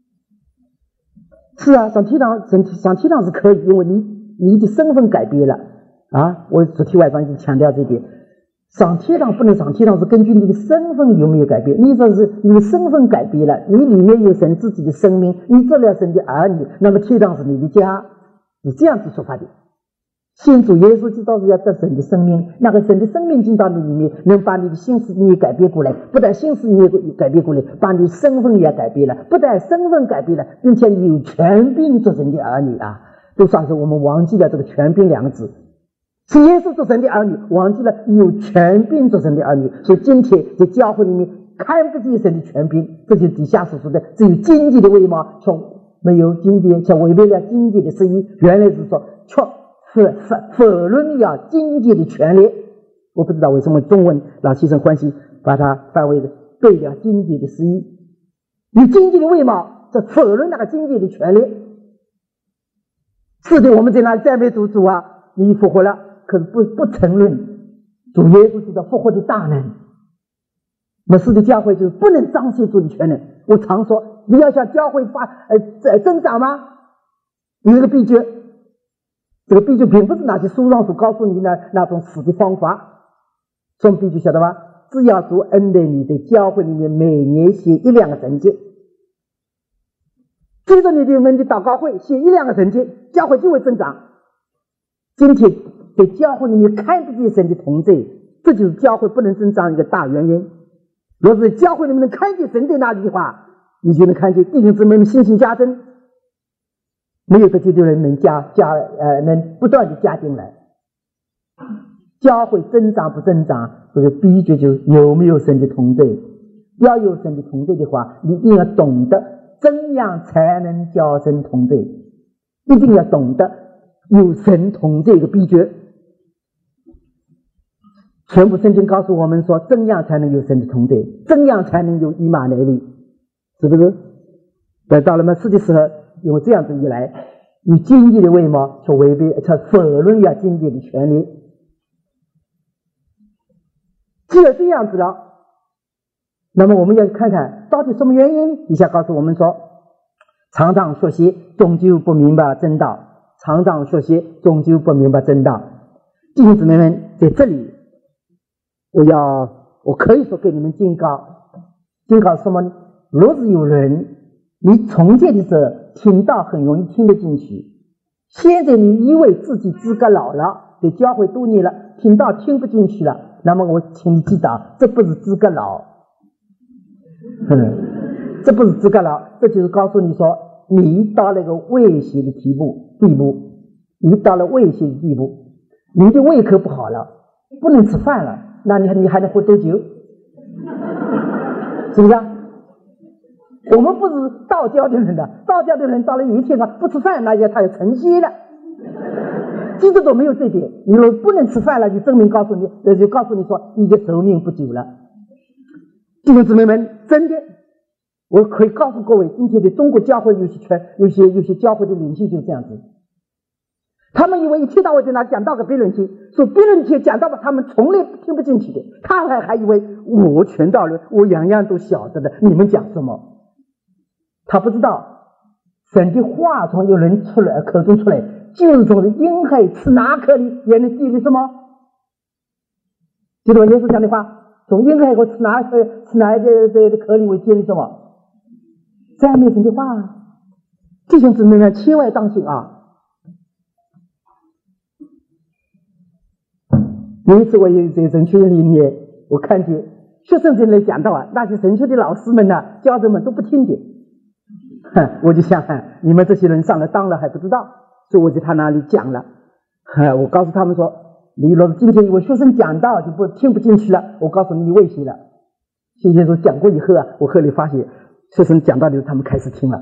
是啊，上天堂是可以，因为你的身份改变了啊。我昨天晚上已经强调这一点，上天堂不能上天堂是根据你的身份有没有改变。你说是你的身份改变了，你里面有神自己的生命，你做了神的儿女，那么天堂是你的家，是这样子说法的。信主耶稣基督是要得神的生命，那个神的生命进到你里面，能把你的心思你也改变过来，不但心思你也改变过来，把你身份也改变了，不但身份改变了，并且你有权柄做神的儿女啊。都算是我们忘记了这个权柄两个字，是耶稣做神的儿女，忘记了有权柄做神的儿女。所以今天在教会里面看不见神的权柄，这就是底下所说的只有经济的威貌，却没有经济，却违背了经济的旨意。原来是说却否认了经济的权利。我不知道为什么中文老先生欢喜把它翻为对了经济的旨意，有经济的威貌，这否认那个经济的权利。是的，我们在那里赞美主啊，你复活了，可是不承认主耶稣基督复活的大能。末世的教会就是不能彰显主的全能。我常说，你要向教会增长吗？有一个秘诀，这个秘诀并不是那些书上所告诉你的那种死的方法。什么秘诀晓得吧？只要主恩待你在教会里面每年写1-2个圣经，接着你的们的祷告会写1-2个圣经，教会就会增长。今天在教会里面看不见神的同在，这就是教会不能增长一个大原因。若是教会里面能看见神在那里的话，你就能看见弟兄姊妹们信心加增，没有得救的人能能不断的加进来。教会增长不增长，这个秘诀就有没有神的同在。要有神的同在的话，你一定要懂得怎样才能叫神同在，一定要懂得有神同在一个秘诀。全部圣经告诉我们说，怎样才能有神的同在，怎样才能有以马内利。 是不是？但到了么是的时候，因为这样子一来，以经济的为貌去违背，去否认呀经济的权利。既然这样子了，那么我们要看看到底什么原因。以下告诉我们说，常常学习终究不明白真道，常常学习终究不明白真道。弟兄姊妹们，在这里我可以说给你们警告什么呢？若是有人你从前的时候听到很容易听得进去，现在你以为自己资格老了，在教会多年了，听到听不进去了，那么我请你记得，这不是资格老，这不是资格老，这就是告诉你说，你到了一个危险的地步，你到了危险的地步，你的胃口不好了，不能吃饭了，那你还能活多久？是不是啊？我们不是道教的人的，道教的人到了有一天不吃饭，那也他要成仙了。基督徒没有这点，你若不能吃饭了，就证明告诉你说你的寿命不久了。弟兄姊妹们，真的，我可以告诉各位，今天的中国教会有些教会的领袖就是这样子，他们以为一听到我在那讲道给别人听，说别人听讲道吧，他们从来听不进去的，他还以为我全道人，我样样都晓得的，你们讲什么？他不知道神的话从有人口中出来，就是从婴孩吃哪颗里也能记得什么？记得我耶稣讲的话，从婴孩和吃哪的颗里会记得什么？赞美神的话。弟兄姊妹们，千万当心啊！有一次我也在神学院里面，我看见学生在那讲到那些神学的老师们教授们都不听的。我就想你们这些人上了当了还不知道，所以我在他那里讲了。我告诉他们说，你若是今天有位学生讲道就听不进去了，我告诉你危险了。谢谢说讲过以后我后来发现学生讲道的时候他们开始听了。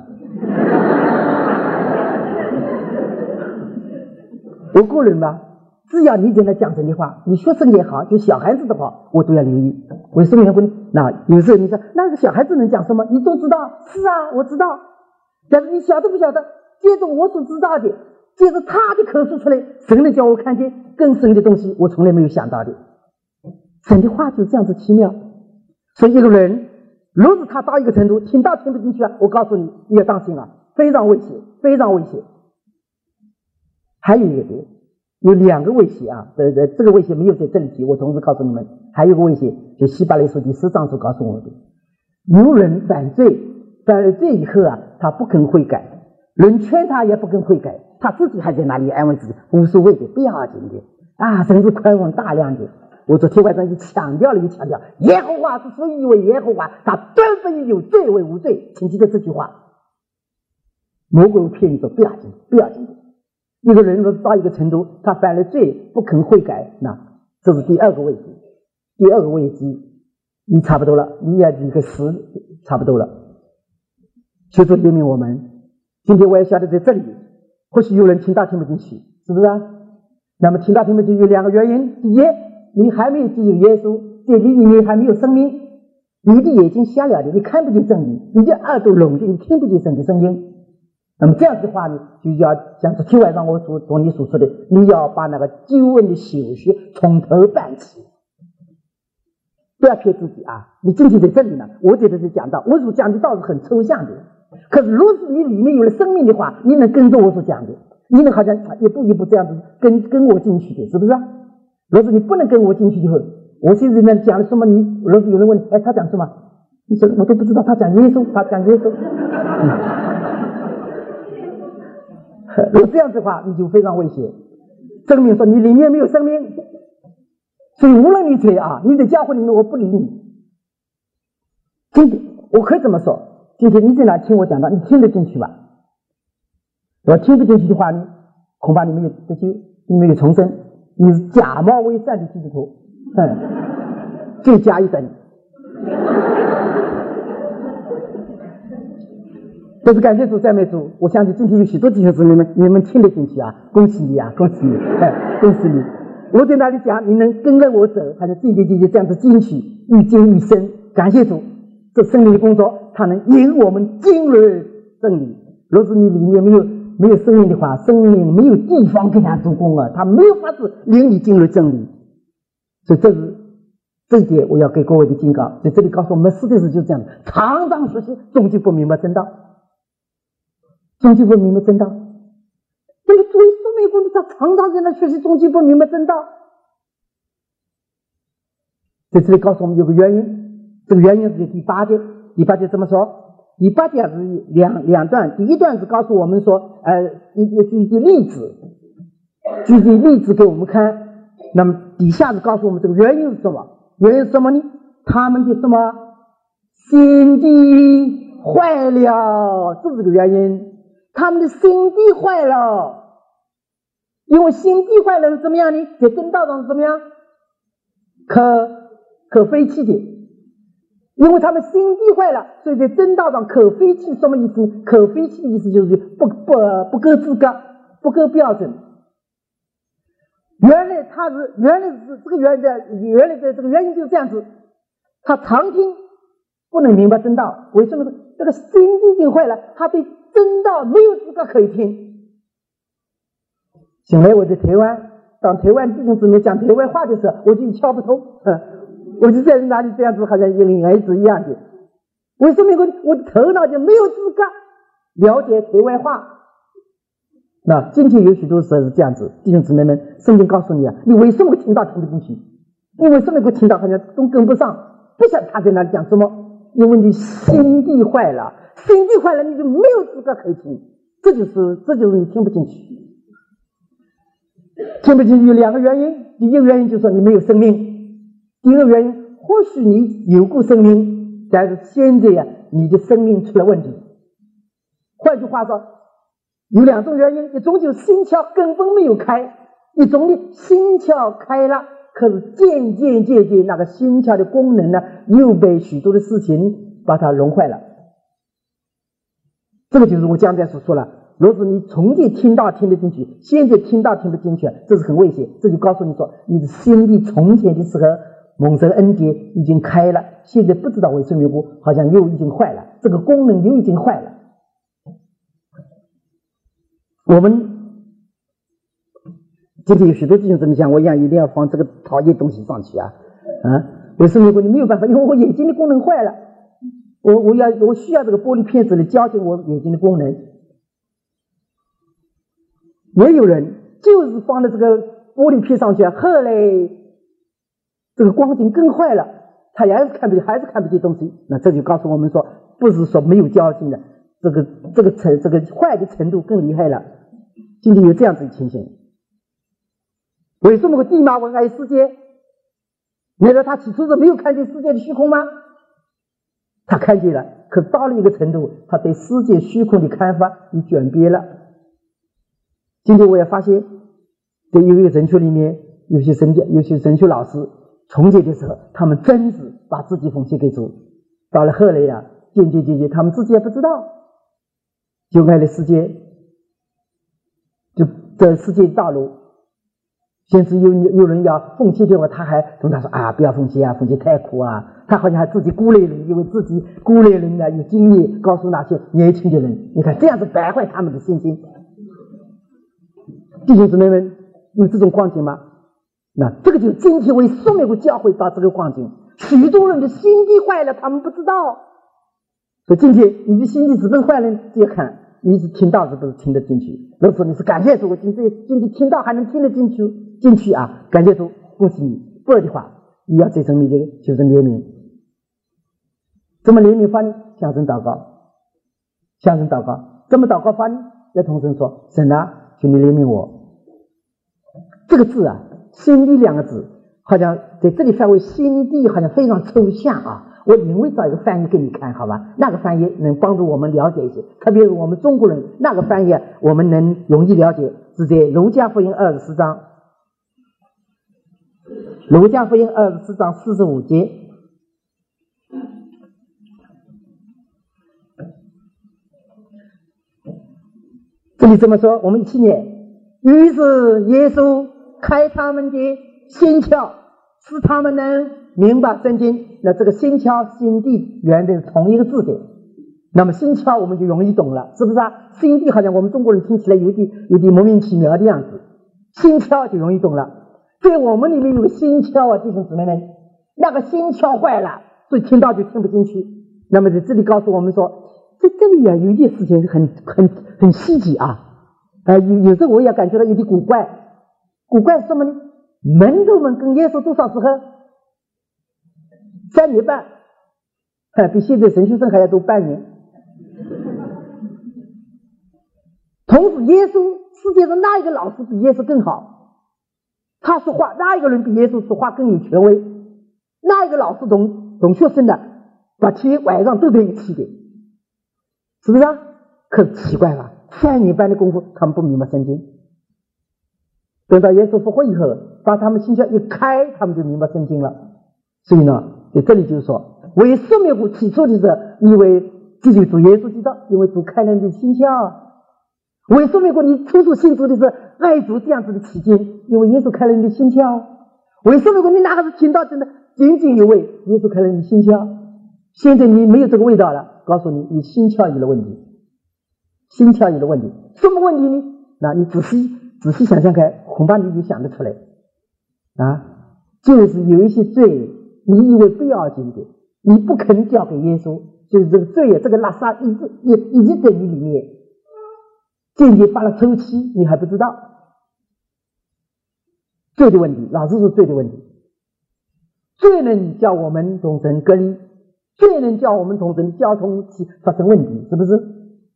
我个人只要你在那讲真的话，你学生也好，就小孩子的话，我都要留意。为什么要那有时候你说那个小孩子能讲什么，你都知道。是啊，我知道，但是你晓得不晓得，接着我所知道的，接着他的口述出来，神能叫我看见更深的东西，我从来没有想到的。神的话就这样子奇妙。所以一个人如果他到一个程度听到听不进去了，我告诉你，你要当心非常危险，非常危险。还有一个点，有两个危险这个危险没有在这里提，我同时告诉你们，还有一个危险，就希伯来书第10章所告诉我的，有人犯了罪以后他不肯悔改，人劝他也不肯悔改，他自己还在那里安慰自己，无所谓的，不要紧的神是宽宏大量的。我昨天晚上就强调耶和华是属于一位耶和华，他断不以有罪为无罪，请记得这句话。魔鬼骗你说不要紧的。一个人若是到一个程度，他犯了罪不肯悔改，那这是第二个危机。你差不多了，你也一个10差不多了。求主怜悯我们。今天我也晓得在这里或许有人听到听不进去，是不是那么听到听不进去有两个原因。第一，你还没有接近耶稣，在你里面还没有生命，你的眼睛瞎了的，你看不见真理，你的耳朵聋的，你听不见神的声音。那么这样的话呢，就要像昨天晚上我同你所说的，你要把那个救恩的修学从头办起，不要骗自己你今天在这里呢，我在这里讲到，我所讲的道是很抽象的，可是如果是你里面有了生命的话，你能跟着我所讲的，你能好像一步一步这样子跟我进去的，是不是如果你不能跟我进去以后，我现在呢讲了什么，你如果有人问他讲什么，你说我都不知道，他讲耶稣。如果这样子的话，你就非常危险，证明说你里面没有生命。所以无论你谁你在教会里面我不理你。今天我可以这么说，今天你在哪听我讲到，你听得进去吧？如果听不进去的话呢，恐怕你没有得救，你没有重生，你是假冒为善的基督徒，罪加一等。这是感谢主赞美主，我相信今天有许多弟兄姊妹们，你们听得进去恭喜你恭喜你。我在那里讲，你能跟着我走，还是渐渐这样子进去，愈进愈深。感谢主，这生命的工作它能引我们进入真理。若是你里面没有生命的话，生命没有地方给他做工啊，他没有法子领你进入真理。所以这一点我要给各位的警告。在这里告诉我们，实际是就是这样的，常常学习，终究不明白真道，终究不明白真道。那个作为说明工的，他常常在那学习，终究不明白真道。在这里告诉我们有个原因，这个原因是第8节。第8节怎么说？第8节是两段，第一段是告诉我们说，举一些例子，举一些例子给我们看。那么底下是告诉我们这个原因是什么？原因是什么呢？他们的什么心地坏了，这是个原因。他们的心地坏了，因为心地坏了是怎么样呢？在真道上是怎么样？可废弃的。因为他们心地坏了，所以在真道上可废弃什么意思？可废弃的意思就是不够资格，不够标准。原来是这个原来的这个原因就是这样子，他常听不能明白真道。为什么？这个心地已经坏了，他对真道没有资格可以听。现在我在台湾，当台湾弟兄姊妹讲台湾话的时候，我就敲不通，我就在那里这样子，好像一个儿子一样的。为什么？我的头脑就没有资格了解台湾话。那今天有许多时候是这样子，弟兄姊妹们，圣经告诉你啊，你为什么听到听不进去？你为什么会听到好像都跟不上？不晓得他在那里讲什么？因为你心地坏了，心地坏了，你就没有资格可以听。这就是你听不进去。听不进去有2个原因，第一个原因就是说你没有生命。第一个原因，或许你有过生命，但是现在你的生命出了问题。换句话说，有2种原因，一种就是心窍根本没有开，一种呢心窍开了，可是渐渐那个心窍的功能呢，又被许多的事情把它弄坏了。这个就是我刚才所说了，若是你从前听到听得进去，现在听到听不进去，这是很危险。这就告诉你说，你的心地从前的时候蒙神恩典已经开了，现在不知道为什么好像又已经坏了，这个功能又已经坏了。我们今天有许多弟兄姊妹像我一样，一定要放这个讨厌东西上去啊！为什么你没有办法？因为我眼睛的功能坏了，我需要这个玻璃片子来矫正我眼睛的功能。也有人就是放在这个玻璃片上去，后来这个光景更坏了，他还是看不见东西。那这就告诉我们说，不是说没有矫正的，这个坏的程度更厉害了。今天有这样子的情形。为什么个地马会爱世界？难道他起初是没有看见世界的虚空吗？他看见了，可到了一个程度，他对世界虚空的看法已转变了。今天我也发现，在一个神学里面，有些神学老师从前的时候，他们真是把自己奉献给主，到了后来呀，渐渐，他们自己也不知道，就爱了世界，就这世界道路。先是有人要奉献的话，他还跟他说不要奉献啊，奉献太苦啊。他好像还自己鼓励人，因为自己鼓励人呢有经历，告诉那些年轻的人，你看这样子败坏他们的信心。弟兄姊妹们有这种光景吗？那这个就今天为什么会教会到这个光景？许多人的心地坏了，他们不知道。所以今天你的心地是不是坏了？就看你是听到是不是听得进去。如果说你是感谢主，我今天听到还能听得进去啊，感谢主，恭喜你。不然的话，你要最终你就是怜悯。怎么怜悯法呢？向神祷告，怎么祷告法呢？要同神说，神啊，求你怜悯我。这个字啊，心地2个字，好像在这里翻为心地，好像非常抽象啊。我另外找一个翻译给你看，好吧？那个翻译能帮助我们了解一些，特别是我们中国人，那个翻译我们能容易了解。是在路加福音24章45节。这里这么说，我们一起念。于是耶稣开他们的心窍，使他们能明白圣经。那这个心窍心地原来是同一个字的， 那么心窍我们就容易懂了，是不是啊？心地好像我们中国人听起来有点莫名其妙的样子，心窍就容易懂了。在我们里面有个心窍啊，弟兄姊妹们，那个心窍坏了，所以听到就听不进去。那么在这里告诉我们说，在这里啊有一件事情很稀奇啊，有时候我也感觉到有点古怪。古怪是什么呢？门徒们跟耶稣多少时候？3年半，比现在神学生还要多半年。同时耶稣，世界上哪一个老师比耶稣更好？他说话，哪一个人比耶稣说话更有权威？哪一个老师懂学生的，白天晚上都在一起的，是不是啊？可是奇怪了，3年半的功夫他们不明白圣经，等到耶稣复活以后，把他们心窍一开，他们就明白圣经了。所以呢，在这里就是说，为什么我起初的时候，因为这就主耶稣知道，因为主开了你的心窍。为什么你初初信主的时候爱主这样子的起劲？因为耶稣开了你的心窍。为什么你哪个是听到真的津津有味？耶稣开了你的心窍。现在你没有这个味道了，告诉你，你心窍有了问题，心窍有了问题。什么问题呢？那你仔细想想看，恐怕你就想得出来啊！就是有一些罪，你以为不要紧的，你不肯交给耶稣，就是这个罪啊，这个垃圾一直在你里面，渐渐发了臭气，你还不知道。罪的问题，老实说罪的问题，罪能叫我们同神隔离，罪能叫我们同神交通发生问题，是不是？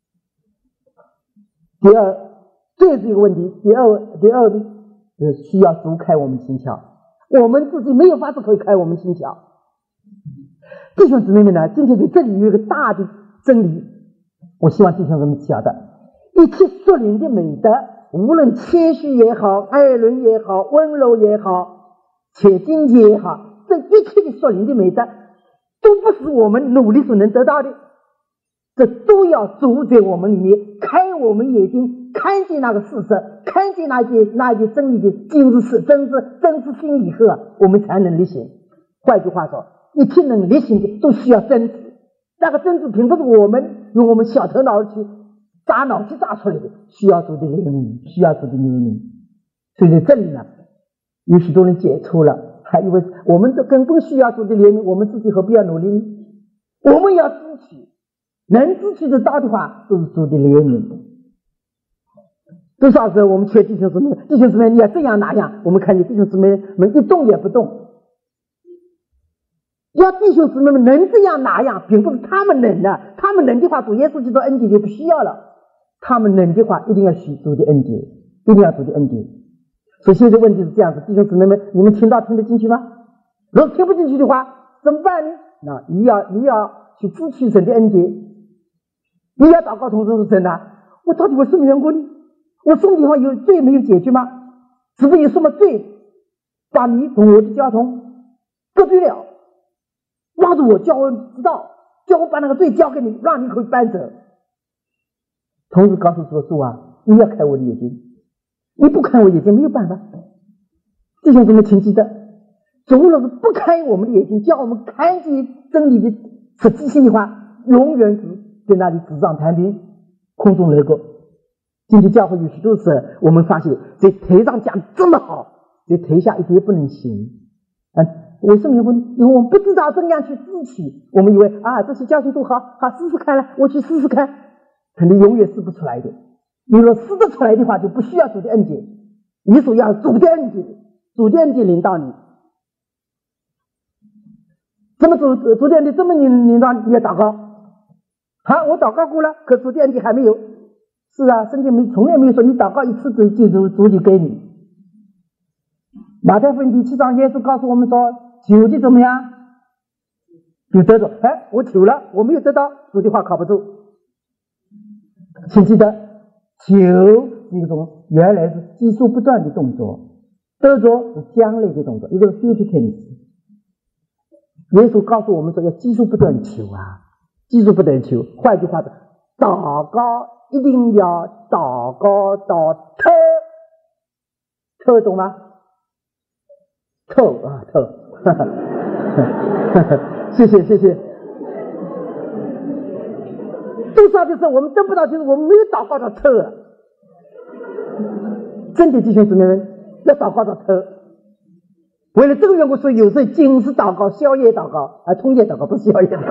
第二，罪是一个问题。第二需要主开我们心窍，我们自己没有法子可以开我们心窍。弟兄姊妹们呢，今天在这里有一个大的真理，我希望弟兄姊妹晓得，一切属灵的美德，无论谦虚也好，爱人也好，温柔也好，且精洁也好，这一切的属灵的美德都不是我们努力所能得到的，这都要主在我们里面开我们眼睛，看见那个事实，看见那些真理的真实心以后啊，我们才能力行。换句话说，一切能力行的都需要真知，那个真知并不是我们用我们小头脑去扎脑去扎出来的，需要主的怜悯，需要主的怜悯。所以在这里呢，有许多人解错了，还以为我们这根本需要主的怜悯，我们自己何必要努力呢？我们要支取，能支取得到的话，都是主的怜悯。多少时候我们劝弟兄姊妹你要这样那样，我们看见弟兄姊妹们一动也不动。要弟兄姊妹们能这样那样，并不是他们能的，他们能的话，主耶稣基督恩典就不需要了。他们能的话，一定要许主的恩典，一定要主的恩典。所以现在问题是这样子，弟兄姊妹们，你们听得进去吗？如果听不进去的话，怎么办呢？那你要去支取神的恩典，你要祷告同时说神啊，我到底为什么缘故呢？我什么地方有罪没有解决吗？是不是有什么罪把你同我的交通隔绝了？拉着我叫我知道，叫我把那个罪交给你，让你可以搬走。同时告诉主啊，你要开我的眼睛，你不开我眼睛没有办法。弟兄姊妹请记得，主若是不开我们的眼睛，叫我们看见真理的实际性的话，永远是在那里纸上谈兵，空中楼阁。今天教会有许多时候，我们发现在台上讲这么好，在台下一点不能行。为什么？因为我们不知道怎样去支取，我们以为啊这些教训都好试试看了，我去试试看，肯定永远试不出来的。你若试得出来的话，就不需要主的恩典，你所要主的恩典，主的恩典领导你。怎么主的恩典这么领导你要祷告？好，我祷告过了，可主的恩典还没有。是啊，圣经从来没有说你祷告一次就主就给你。马太福音第7章，耶稣告诉我们说，求的怎么样就得着。我求了，我没有得到，主的话靠不住。请记得，求是一种原来是基数不断的动作，得着是将来的动作，一个 future tense。耶稣告诉我们说要基数不断的求啊，基数不断的求。换句话说，祷告一定要祷告到透懂吗？透，谢谢。 多少的时候我们得不到，就是我们没有祷告到头。真的弟兄姊妹们，要祷告到头。为了这个缘故，所以有时候经时祷告、宵夜祷告，通夜祷告，不是宵夜祷告。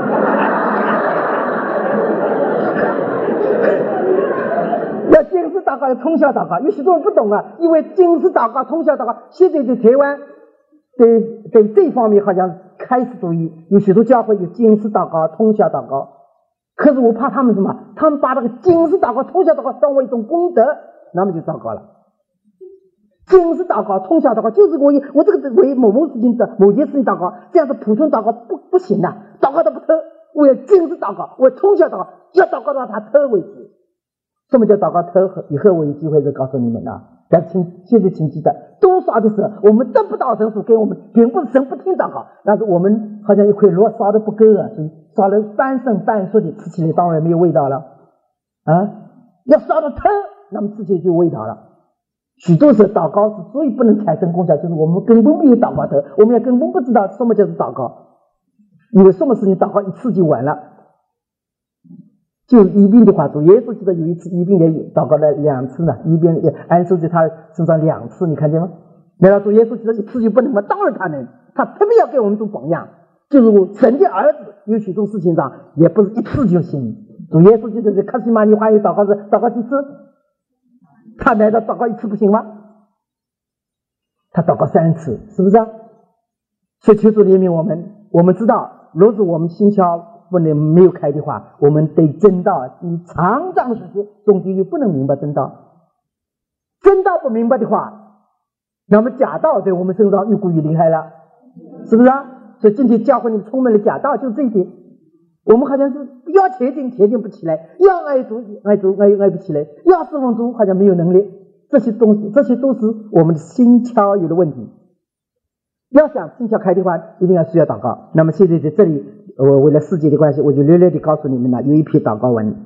要经时祷告，要通宵祷告。有许多人不懂啊，因为经时祷告、通宵祷告，现在在台湾对这方面好像开始注意，有许多教会有经时祷告、通宵祷告。可是我怕他们什么？他们把那个经时祷告、通宵祷告当为一种功德，那么就糟糕了。经时祷告、通宵祷告，就是我这个为某事情的某件事情祷告，这样子普通祷告不行的，祷告的不透。我要经时祷告，我要通宵祷告，要祷告到他透为止。什么叫祷告透？以后我有机会再告诉你们啊。但现在请记得，多少的时候我们得不到神所给我们，并不是神不听祷告，但是我们好像一块肉烧的不够啊，所以烧了半生半熟的，吃起来当然没有味道了啊。要烧的透，那么吃起来就有味道了。许多时候祷告之所以不能产生功效，就是我们根本没有祷告头，我们也根本不知道什么叫做祷告，以为什么事情祷告一次就完了。就医病的话，主耶稣记得有一次医病也祷告了2次呢，医病也安守在他身上2次，你看见吗？难道主耶稣记得一次就不能吗？当然他能，他特别要给我们做榜样，就是神的儿子有许多事情上也不是一次就行。主耶稣记得在客西马尼花园祷告几次？他难道祷告1次不行吗？他祷告3次，是不是啊？所以求主怜悯我们。我们知道，若是我们心窍不能没有开的话，我们对真道以常常时间终究就不能明白真道。真道不明白的话，那么假道在我们身上越过越厉害了，是不是啊？所以今天教会里充满了假道，就这一点。我们好像是要前进不起来，要爱主爱不起来，要侍奉主好像没有能力。这些都是我们的心窍有的问题。要想心窍开的话，一定要需要祷告。那么现在在这里，我为了时间的关系，我就略略的告诉你们了。有一篇祷告文，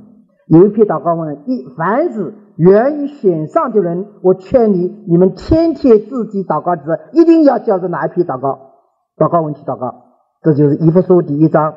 凡是愿意选上的人，我劝你们天天自己祷告的时候，一定要叫做哪一篇祷告文去祷告。这就是以弗所第1章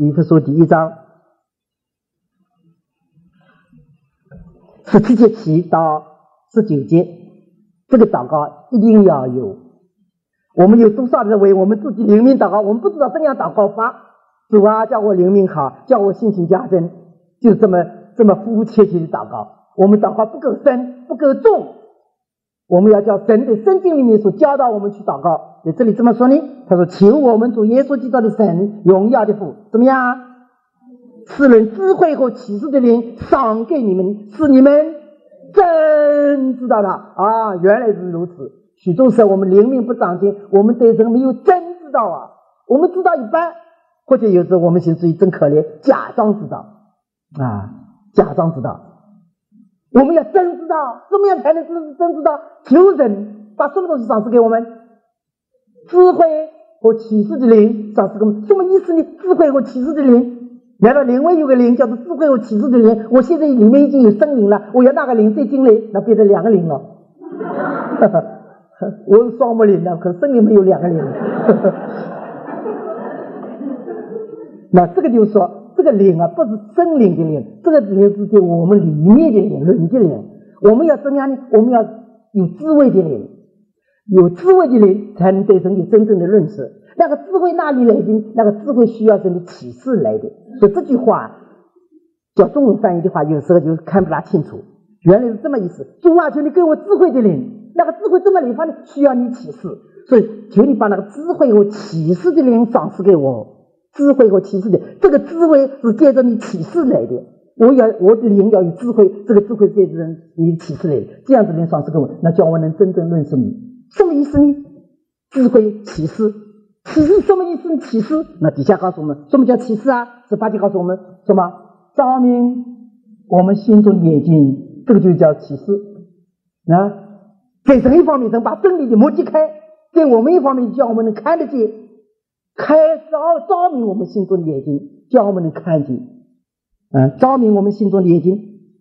17节起到19节，这个祷告一定要有。我们有多少人为我们自己灵命祷告，我们不知道怎样祷告法。主啊，叫我灵命好，叫我信心加深，就这么夫夫切切的祷告。我们祷告不够深，不够重，我们要叫神的圣经里面所教导我们去祷告。在这里这么说呢，他说求我们主耶稣基督的神荣耀的父怎么样，赐人智慧和启示的灵赏给你们，使你们真知道了啊，原来是如此。许多时候我们灵命不长进，我们对神没有真知道啊，我们知道一半，或者有时候我们心自己真可怜，假装知道。我们要真知道，怎么样才能真知道？求神把什么东西赏赐给我们？智慧和启示的灵赏赐给我们。什么意思呢？智慧和启示的灵，难道另外有个灵叫做智慧和启示的灵？我现在里面已经有圣灵了，我要那个灵再进来，那变成2个灵了。我是双木灵的，可是圣灵没有2个灵。那这个就是说，这个灵啊，不是真灵的灵，这个灵是在我们里面的灵，灵的灵。我们要怎样呢？我们要有智慧的灵，有智慧的灵才能对神有真正的认识。那个智慧哪里来的？那个智慧需要神的启示来的。所以这句话叫中文翻译的话，有时候就看不大清楚。原来是这么意思。主啊，求你给我智慧的灵，那个智慧怎么灵法呢？需要你启示。所以求你把那个智慧和启示的灵赏赐给我。智慧和启示的，这个智慧是借着你启示来的。我的灵要有智慧，这个智慧借着你启示来的，这样子灵赏赐给我，那叫我能真正认识你。什么意思呢？智慧启示什么意思？启示那底下告诉我们什么叫启示啊？18节告诉我们什么？照明我们心中的眼睛，这个就叫启示啊。在神一方面，神把真理的目击开，在我们一方面叫我们能看得见，照明我们心中的眼睛，叫我们能看见，照明我们心中的眼睛。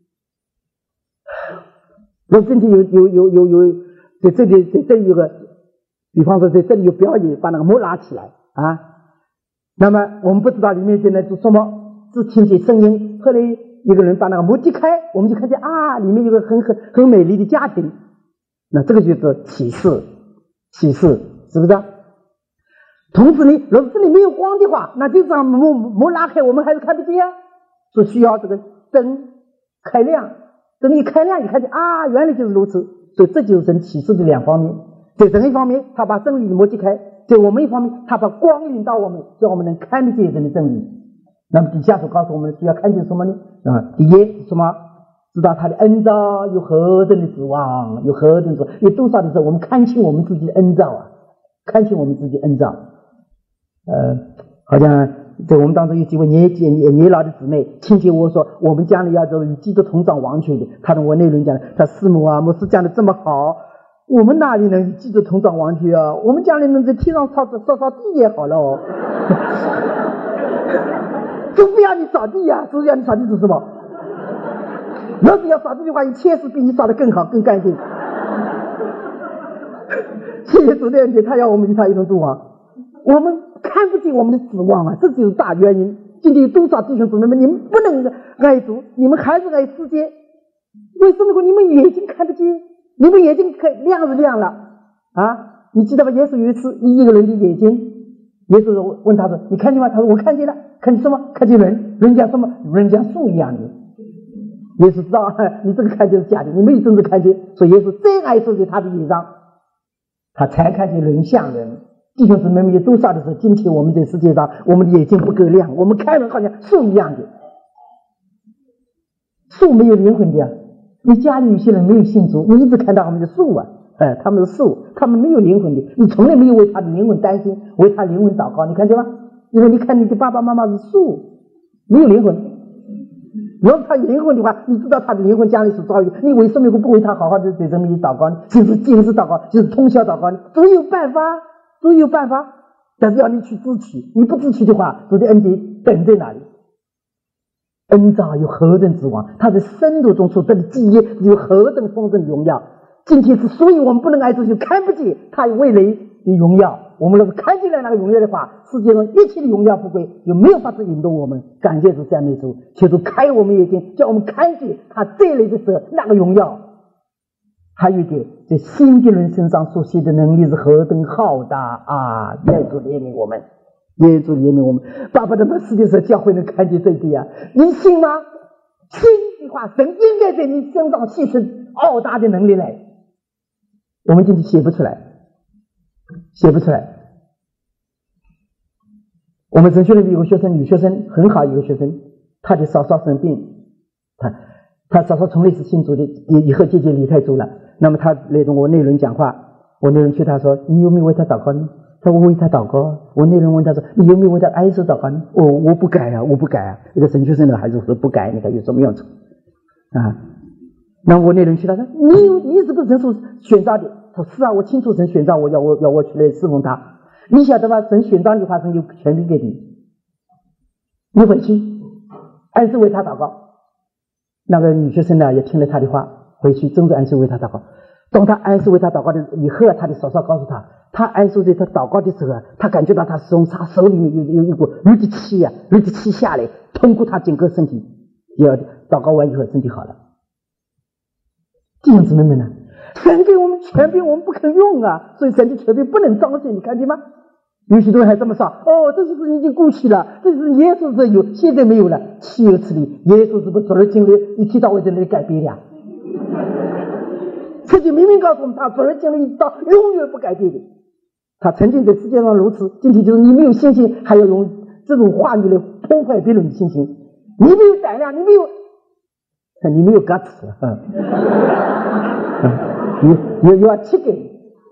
我今天有在这里有个，比方说在这里有表演，把那个幕拉起来啊，那么我们不知道里面在那做什么，只听见声音。后来一个人把那个门揭开，我们就看见啊，里面有个很美丽的家庭。那这个就是启示，是不是啊？同时呢，如果这里没有光的话，那就这样门拉开，我们还是看不见啊。所以需要这个灯开亮，灯一开亮，你看见啊，原来就是如此。所以这就是神启示的两方面。在神一方面，他把真理的门揭开；在我们一方面，他把光领到我们，叫我们能看得见神的真理。那么底下所告诉我们需要看见什么呢？第一什么？知道他的恩召有何等的指望，有何等的，有多少的时候我们看清我们自己的恩召啊，看清我们自己的恩召。好像在我们当中有几位年老的姊妹亲戚我说，我们将来要走与基督同掌王权的。他跟我内论讲，他师母啊，牧师讲的这么好，我们哪里能与基督同掌王权啊？我们将来能在天上扫地也好了哦。就不要你扫地啊，只要你扫地是什么？要是要扫地的话，1000次比你扫得更好更干净。谢谢主的恩典，他要我们与他一同作王。我们看不见我们的指望啊，这就是大原因。今天有多少弟兄姊妹们，你们不能爱主，你们还是爱世界。为什么？你们眼睛看得见，你们眼睛亮是亮了啊！你记得吧？耶稣有一次一个人的眼睛，耶稣问他说：“你看见吗？”他说：“我看见了。”看见什么？看见人，人家什么？人家树一样的。耶稣知道你这个看见是假的，你没有真正看见。所以耶稣再爱受在他的脸上，他才看见人像人。弟兄姊妹们，有多少的时候，今天我们在世界上，我们的眼睛不够亮，我们看人好像树一样的，树没有灵魂的呀。你家里有些人没有信主，你一直看到他们的树啊，他们是树，他们没有灵魂的，你从来没有为他的灵魂担心，为他灵魂祷告，你看见吗？因为你看你的爸爸妈妈是树，没有灵魂。如果他有灵魂的话，你知道他的灵魂将来所遭遇，你为什么不为他好好的在这里祷告呢？就是今日祷告，就是通宵祷告呢？总有办法，但是要你去支取，你不支取的话，主的恩典等在哪里？恩召有何等指望？他在深度中所得的基业有何等丰盛的荣耀？今天是，所以我们不能爱主，就看不见他未来的荣耀。我们如果看见了那个荣耀的话，世界上一切的荣耀富贵就没有法子引动我们。感谢主，赞美主，求主开我们眼睛，叫我们看见他再来的时候那个荣耀。还有一点，在新的人身上所显的能力是何等浩大啊！愿主怜悯我们，愿主怜悯我们。爸爸的世界上教会能看见这一点啊，你信吗？信的话，神应该在你身上显出浩大的能力来。我们今天写不出来。我们神学院有个学生，女学生很好，一个学生，她的嫂嫂生病，她嫂嫂从来是信主的，以后姐姐离开主了。那么她来跟我内人讲话，我内人劝她说：“你有没有为她祷告呢？”她说：“我为她祷告。”我内人问她说：“你有没有为她挨手祷告呢？”我不改啊。一个神学生的孩子说不改，你看有什么用处啊？那我内人劝她说：“你是不是神所选召的？”他说：“是啊，我清楚神选召我，要我去来侍奉他。你晓得吧？神选召的话，神有权柄给你。你回去按时为他祷告。”那个女学生呢，也听了他的话，回去真的按时为他祷告。当他按时为他祷告的以后，他的嫂嫂告诉他，他按时在他祷告的时候，他感觉到他从他手里面有一股热的气啊，热的气下来，通过他整个身体。要祷告完以后，身体好了。弟兄姊妹们呢？神给我们权柄，我们不肯用啊，所以神的权柄不能彰显，你看见吗？有许多人还这么说：“这些事情已经过去了，这是耶稣是有，现在没有了。”岂有此理！耶稣是不是昨日今日一天到晚在那里改变了？圣经明明告诉我们，他昨日今日一直到永远不改变的。他曾经在世界上如此，今天就是你没有信心，还要用这种话语来破坏别人的信心。你没有胆量，你没有guts，you are chicken。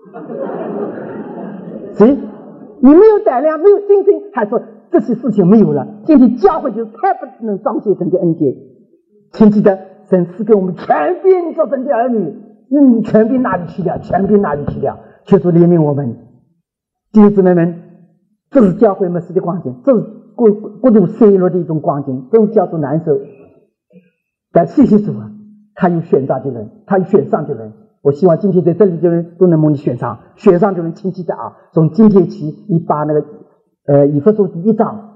行，你没有胆量，没有信心，还说这些事情没有了。今天教会就是太不能彰显神的恩典。请记得，神赐给我们权柄做神的儿女。权柄哪里去了？求主怜悯我们。弟兄姊妹们，这是教会末世的光景，这是国度衰落的一种光景，都叫做难受。但谢谢主啊，他有选召的人，他有选上的人。我希望今天在这里的人都能蒙你选上的人，请记得啊，从今天起，你把那个以弗所第1章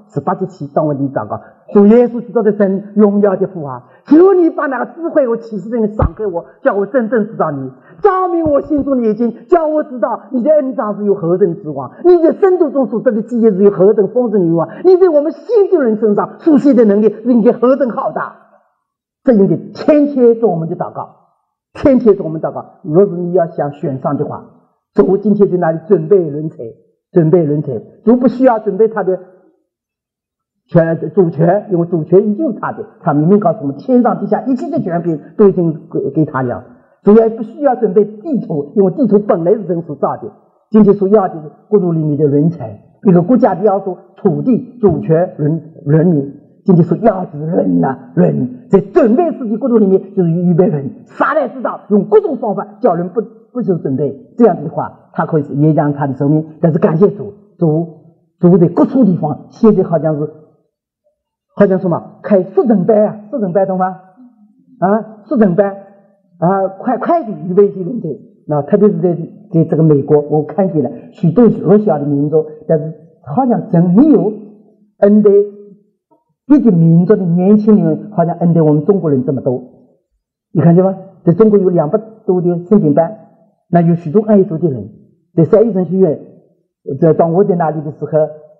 18节7当为你祷告，主耶稣基督的神，荣耀的父啊，求你把那个智慧和启示的人赏给我，叫我真正知道你，照明我心中的眼睛，叫我知道你的恩赏是有何等之王，你在深度中所得的基业是有何等丰盛的欲望，你在我们信的人身上书写的能力是应该何等浩大。这应该天天做我们的祷告，天天做我们祷告。若是你要想选上的话，主今天在那里准备人才，准备人才，主不需要准备他的主权，因为主权已经是他的，他明明告诉我们天上地下一切的权柄都已经给他了，主也不需要准备地图，因为地图本来是人所造的。今天所要的是国度里面的人才，一个国家的要素，土地、主权、人民。今天所要的是人啊，人在准备自己国度里面就是预备人，撒旦知道用各种方法叫人不求准备，这样子的话他可以延长他的寿命。但是感谢主在各处地方现在好像什么开4等班啊，4等班懂吗？4等班快点预备起人才。那特别是在这个美国，我看见了许多弱小的民族，但是好像真没有恩待别的民族的年轻人，好像恩待我们中国人这么多。你看见吗？在中国有200多的申请班，那有许多爱主的人，在3一神学院，当我在那里的时候，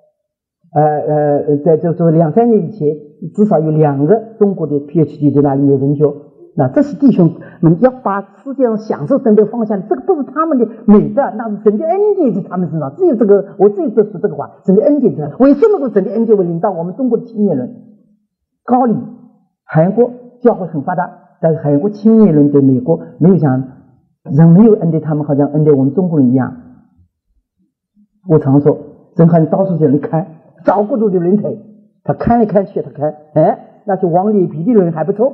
在这2-3年以前，至少有2个中国的 PhD 在那里念神学。那这些弟兄们要把世界上享受神的方向，这个不是他们的美德，那是神的恩典在他们身上。只有这个，我只有说这个话，神的恩典在。为什么说神的恩典会领到我们中国的青年人？高丽、韩国教会很发达，但是韩国青年人在美国没有像人没有恩待他们，好像恩待我们中国人一样。我常说，神好像到处在那里看，找国度的人才，他看来看去，他看，那些往脸皮的人还不错。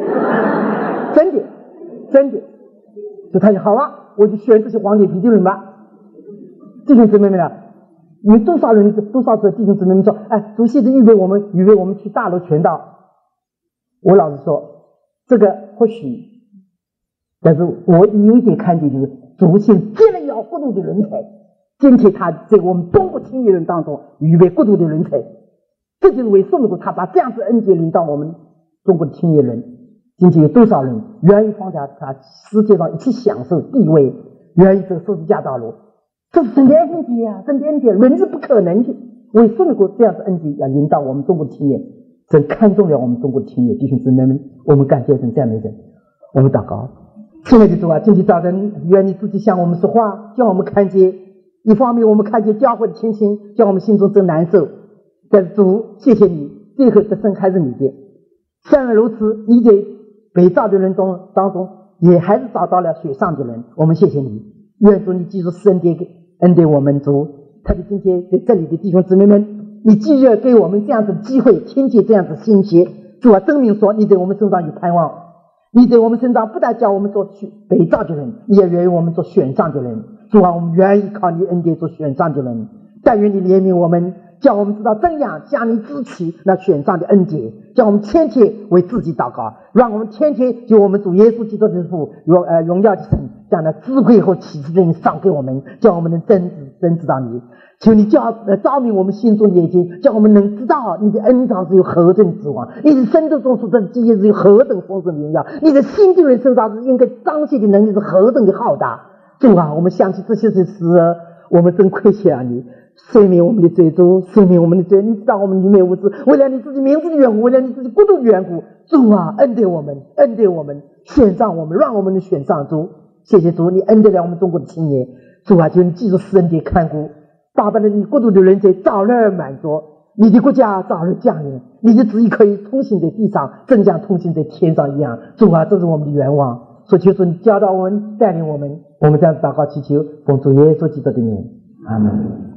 真的，所以他说好啊，我就选这些黄脸皮的人吧。弟兄姊妹们啊，有多少个弟兄姊妹们说，主现在预备我们去大陆传道。我老实说，这个或许，但是我有一点看见，就是主现建了要国度的人才，今天他在我们中国青年人当中预备国度的人才，这就是为什么他把这样子恩典领到我们中国的青年人。今天有多少人愿意放下他世界上一切享受地位，愿意走十字架道路？这是神的恩典啊，神的恩典，人是不可能的。为什么这样子恩典要领到我们中国的青年？神看中了我们中国的青年，弟兄姊妹们，我们感谢神，赞美神，我们祷告。亲爱的主啊，今天早晨愿你自己向我们说话，叫我们看见，一方面我们看见教会的情形，叫我们心中真难受。但是主，谢谢你，最后的胜还是你的。虽然如此，你在被造的人当中也还是找到了选上的人，我们谢谢你，愿主你继续施恩典我们主，特别今天在这里的弟兄姊妹们，你继续给我们这样子的机会，听见这样子信息，主啊，证明说你在我们身上有盼望，你在我们身上不但叫我们做被造的人，你也愿意我们做选上的人。主啊，我们愿意靠你恩典做选上的人，但愿你怜悯我们，叫我们知道怎样向你支取那选上的恩典，叫我们天天为自己祷告，让我们天天就我们主耶稣基督的父荣耀的神，将那智慧和启示的灵赏给我们，叫我们能真知道你。求你照明我们心中的眼睛，叫我们能知道你的恩赏是有何等之王，你的深度中所的基业是有何等丰盛的荣耀，你的心的人身上是应该彰显的能力是何等的浩大。主啊，我们想起这些事，我们真亏欠了你，赦免我们的罪，主赦免我们的罪，你知道我们愚昧无知，为了你自己名字的缘故，为了你自己国度的缘故，主啊，恩待我们，选上我们，让我们能选上。主，谢谢主，你恩待了我们中国的青年。主啊，求你继续施恩典看顾，打败了你国度的人才早日满足，你的国家早日降临，你的旨意可以通行在地上，正像通行在天上一样。主啊，这是我们的愿望，所以求主你教导我们，带领我们，我们这样祷告祈求，奉主耶稣基督的名，阿门。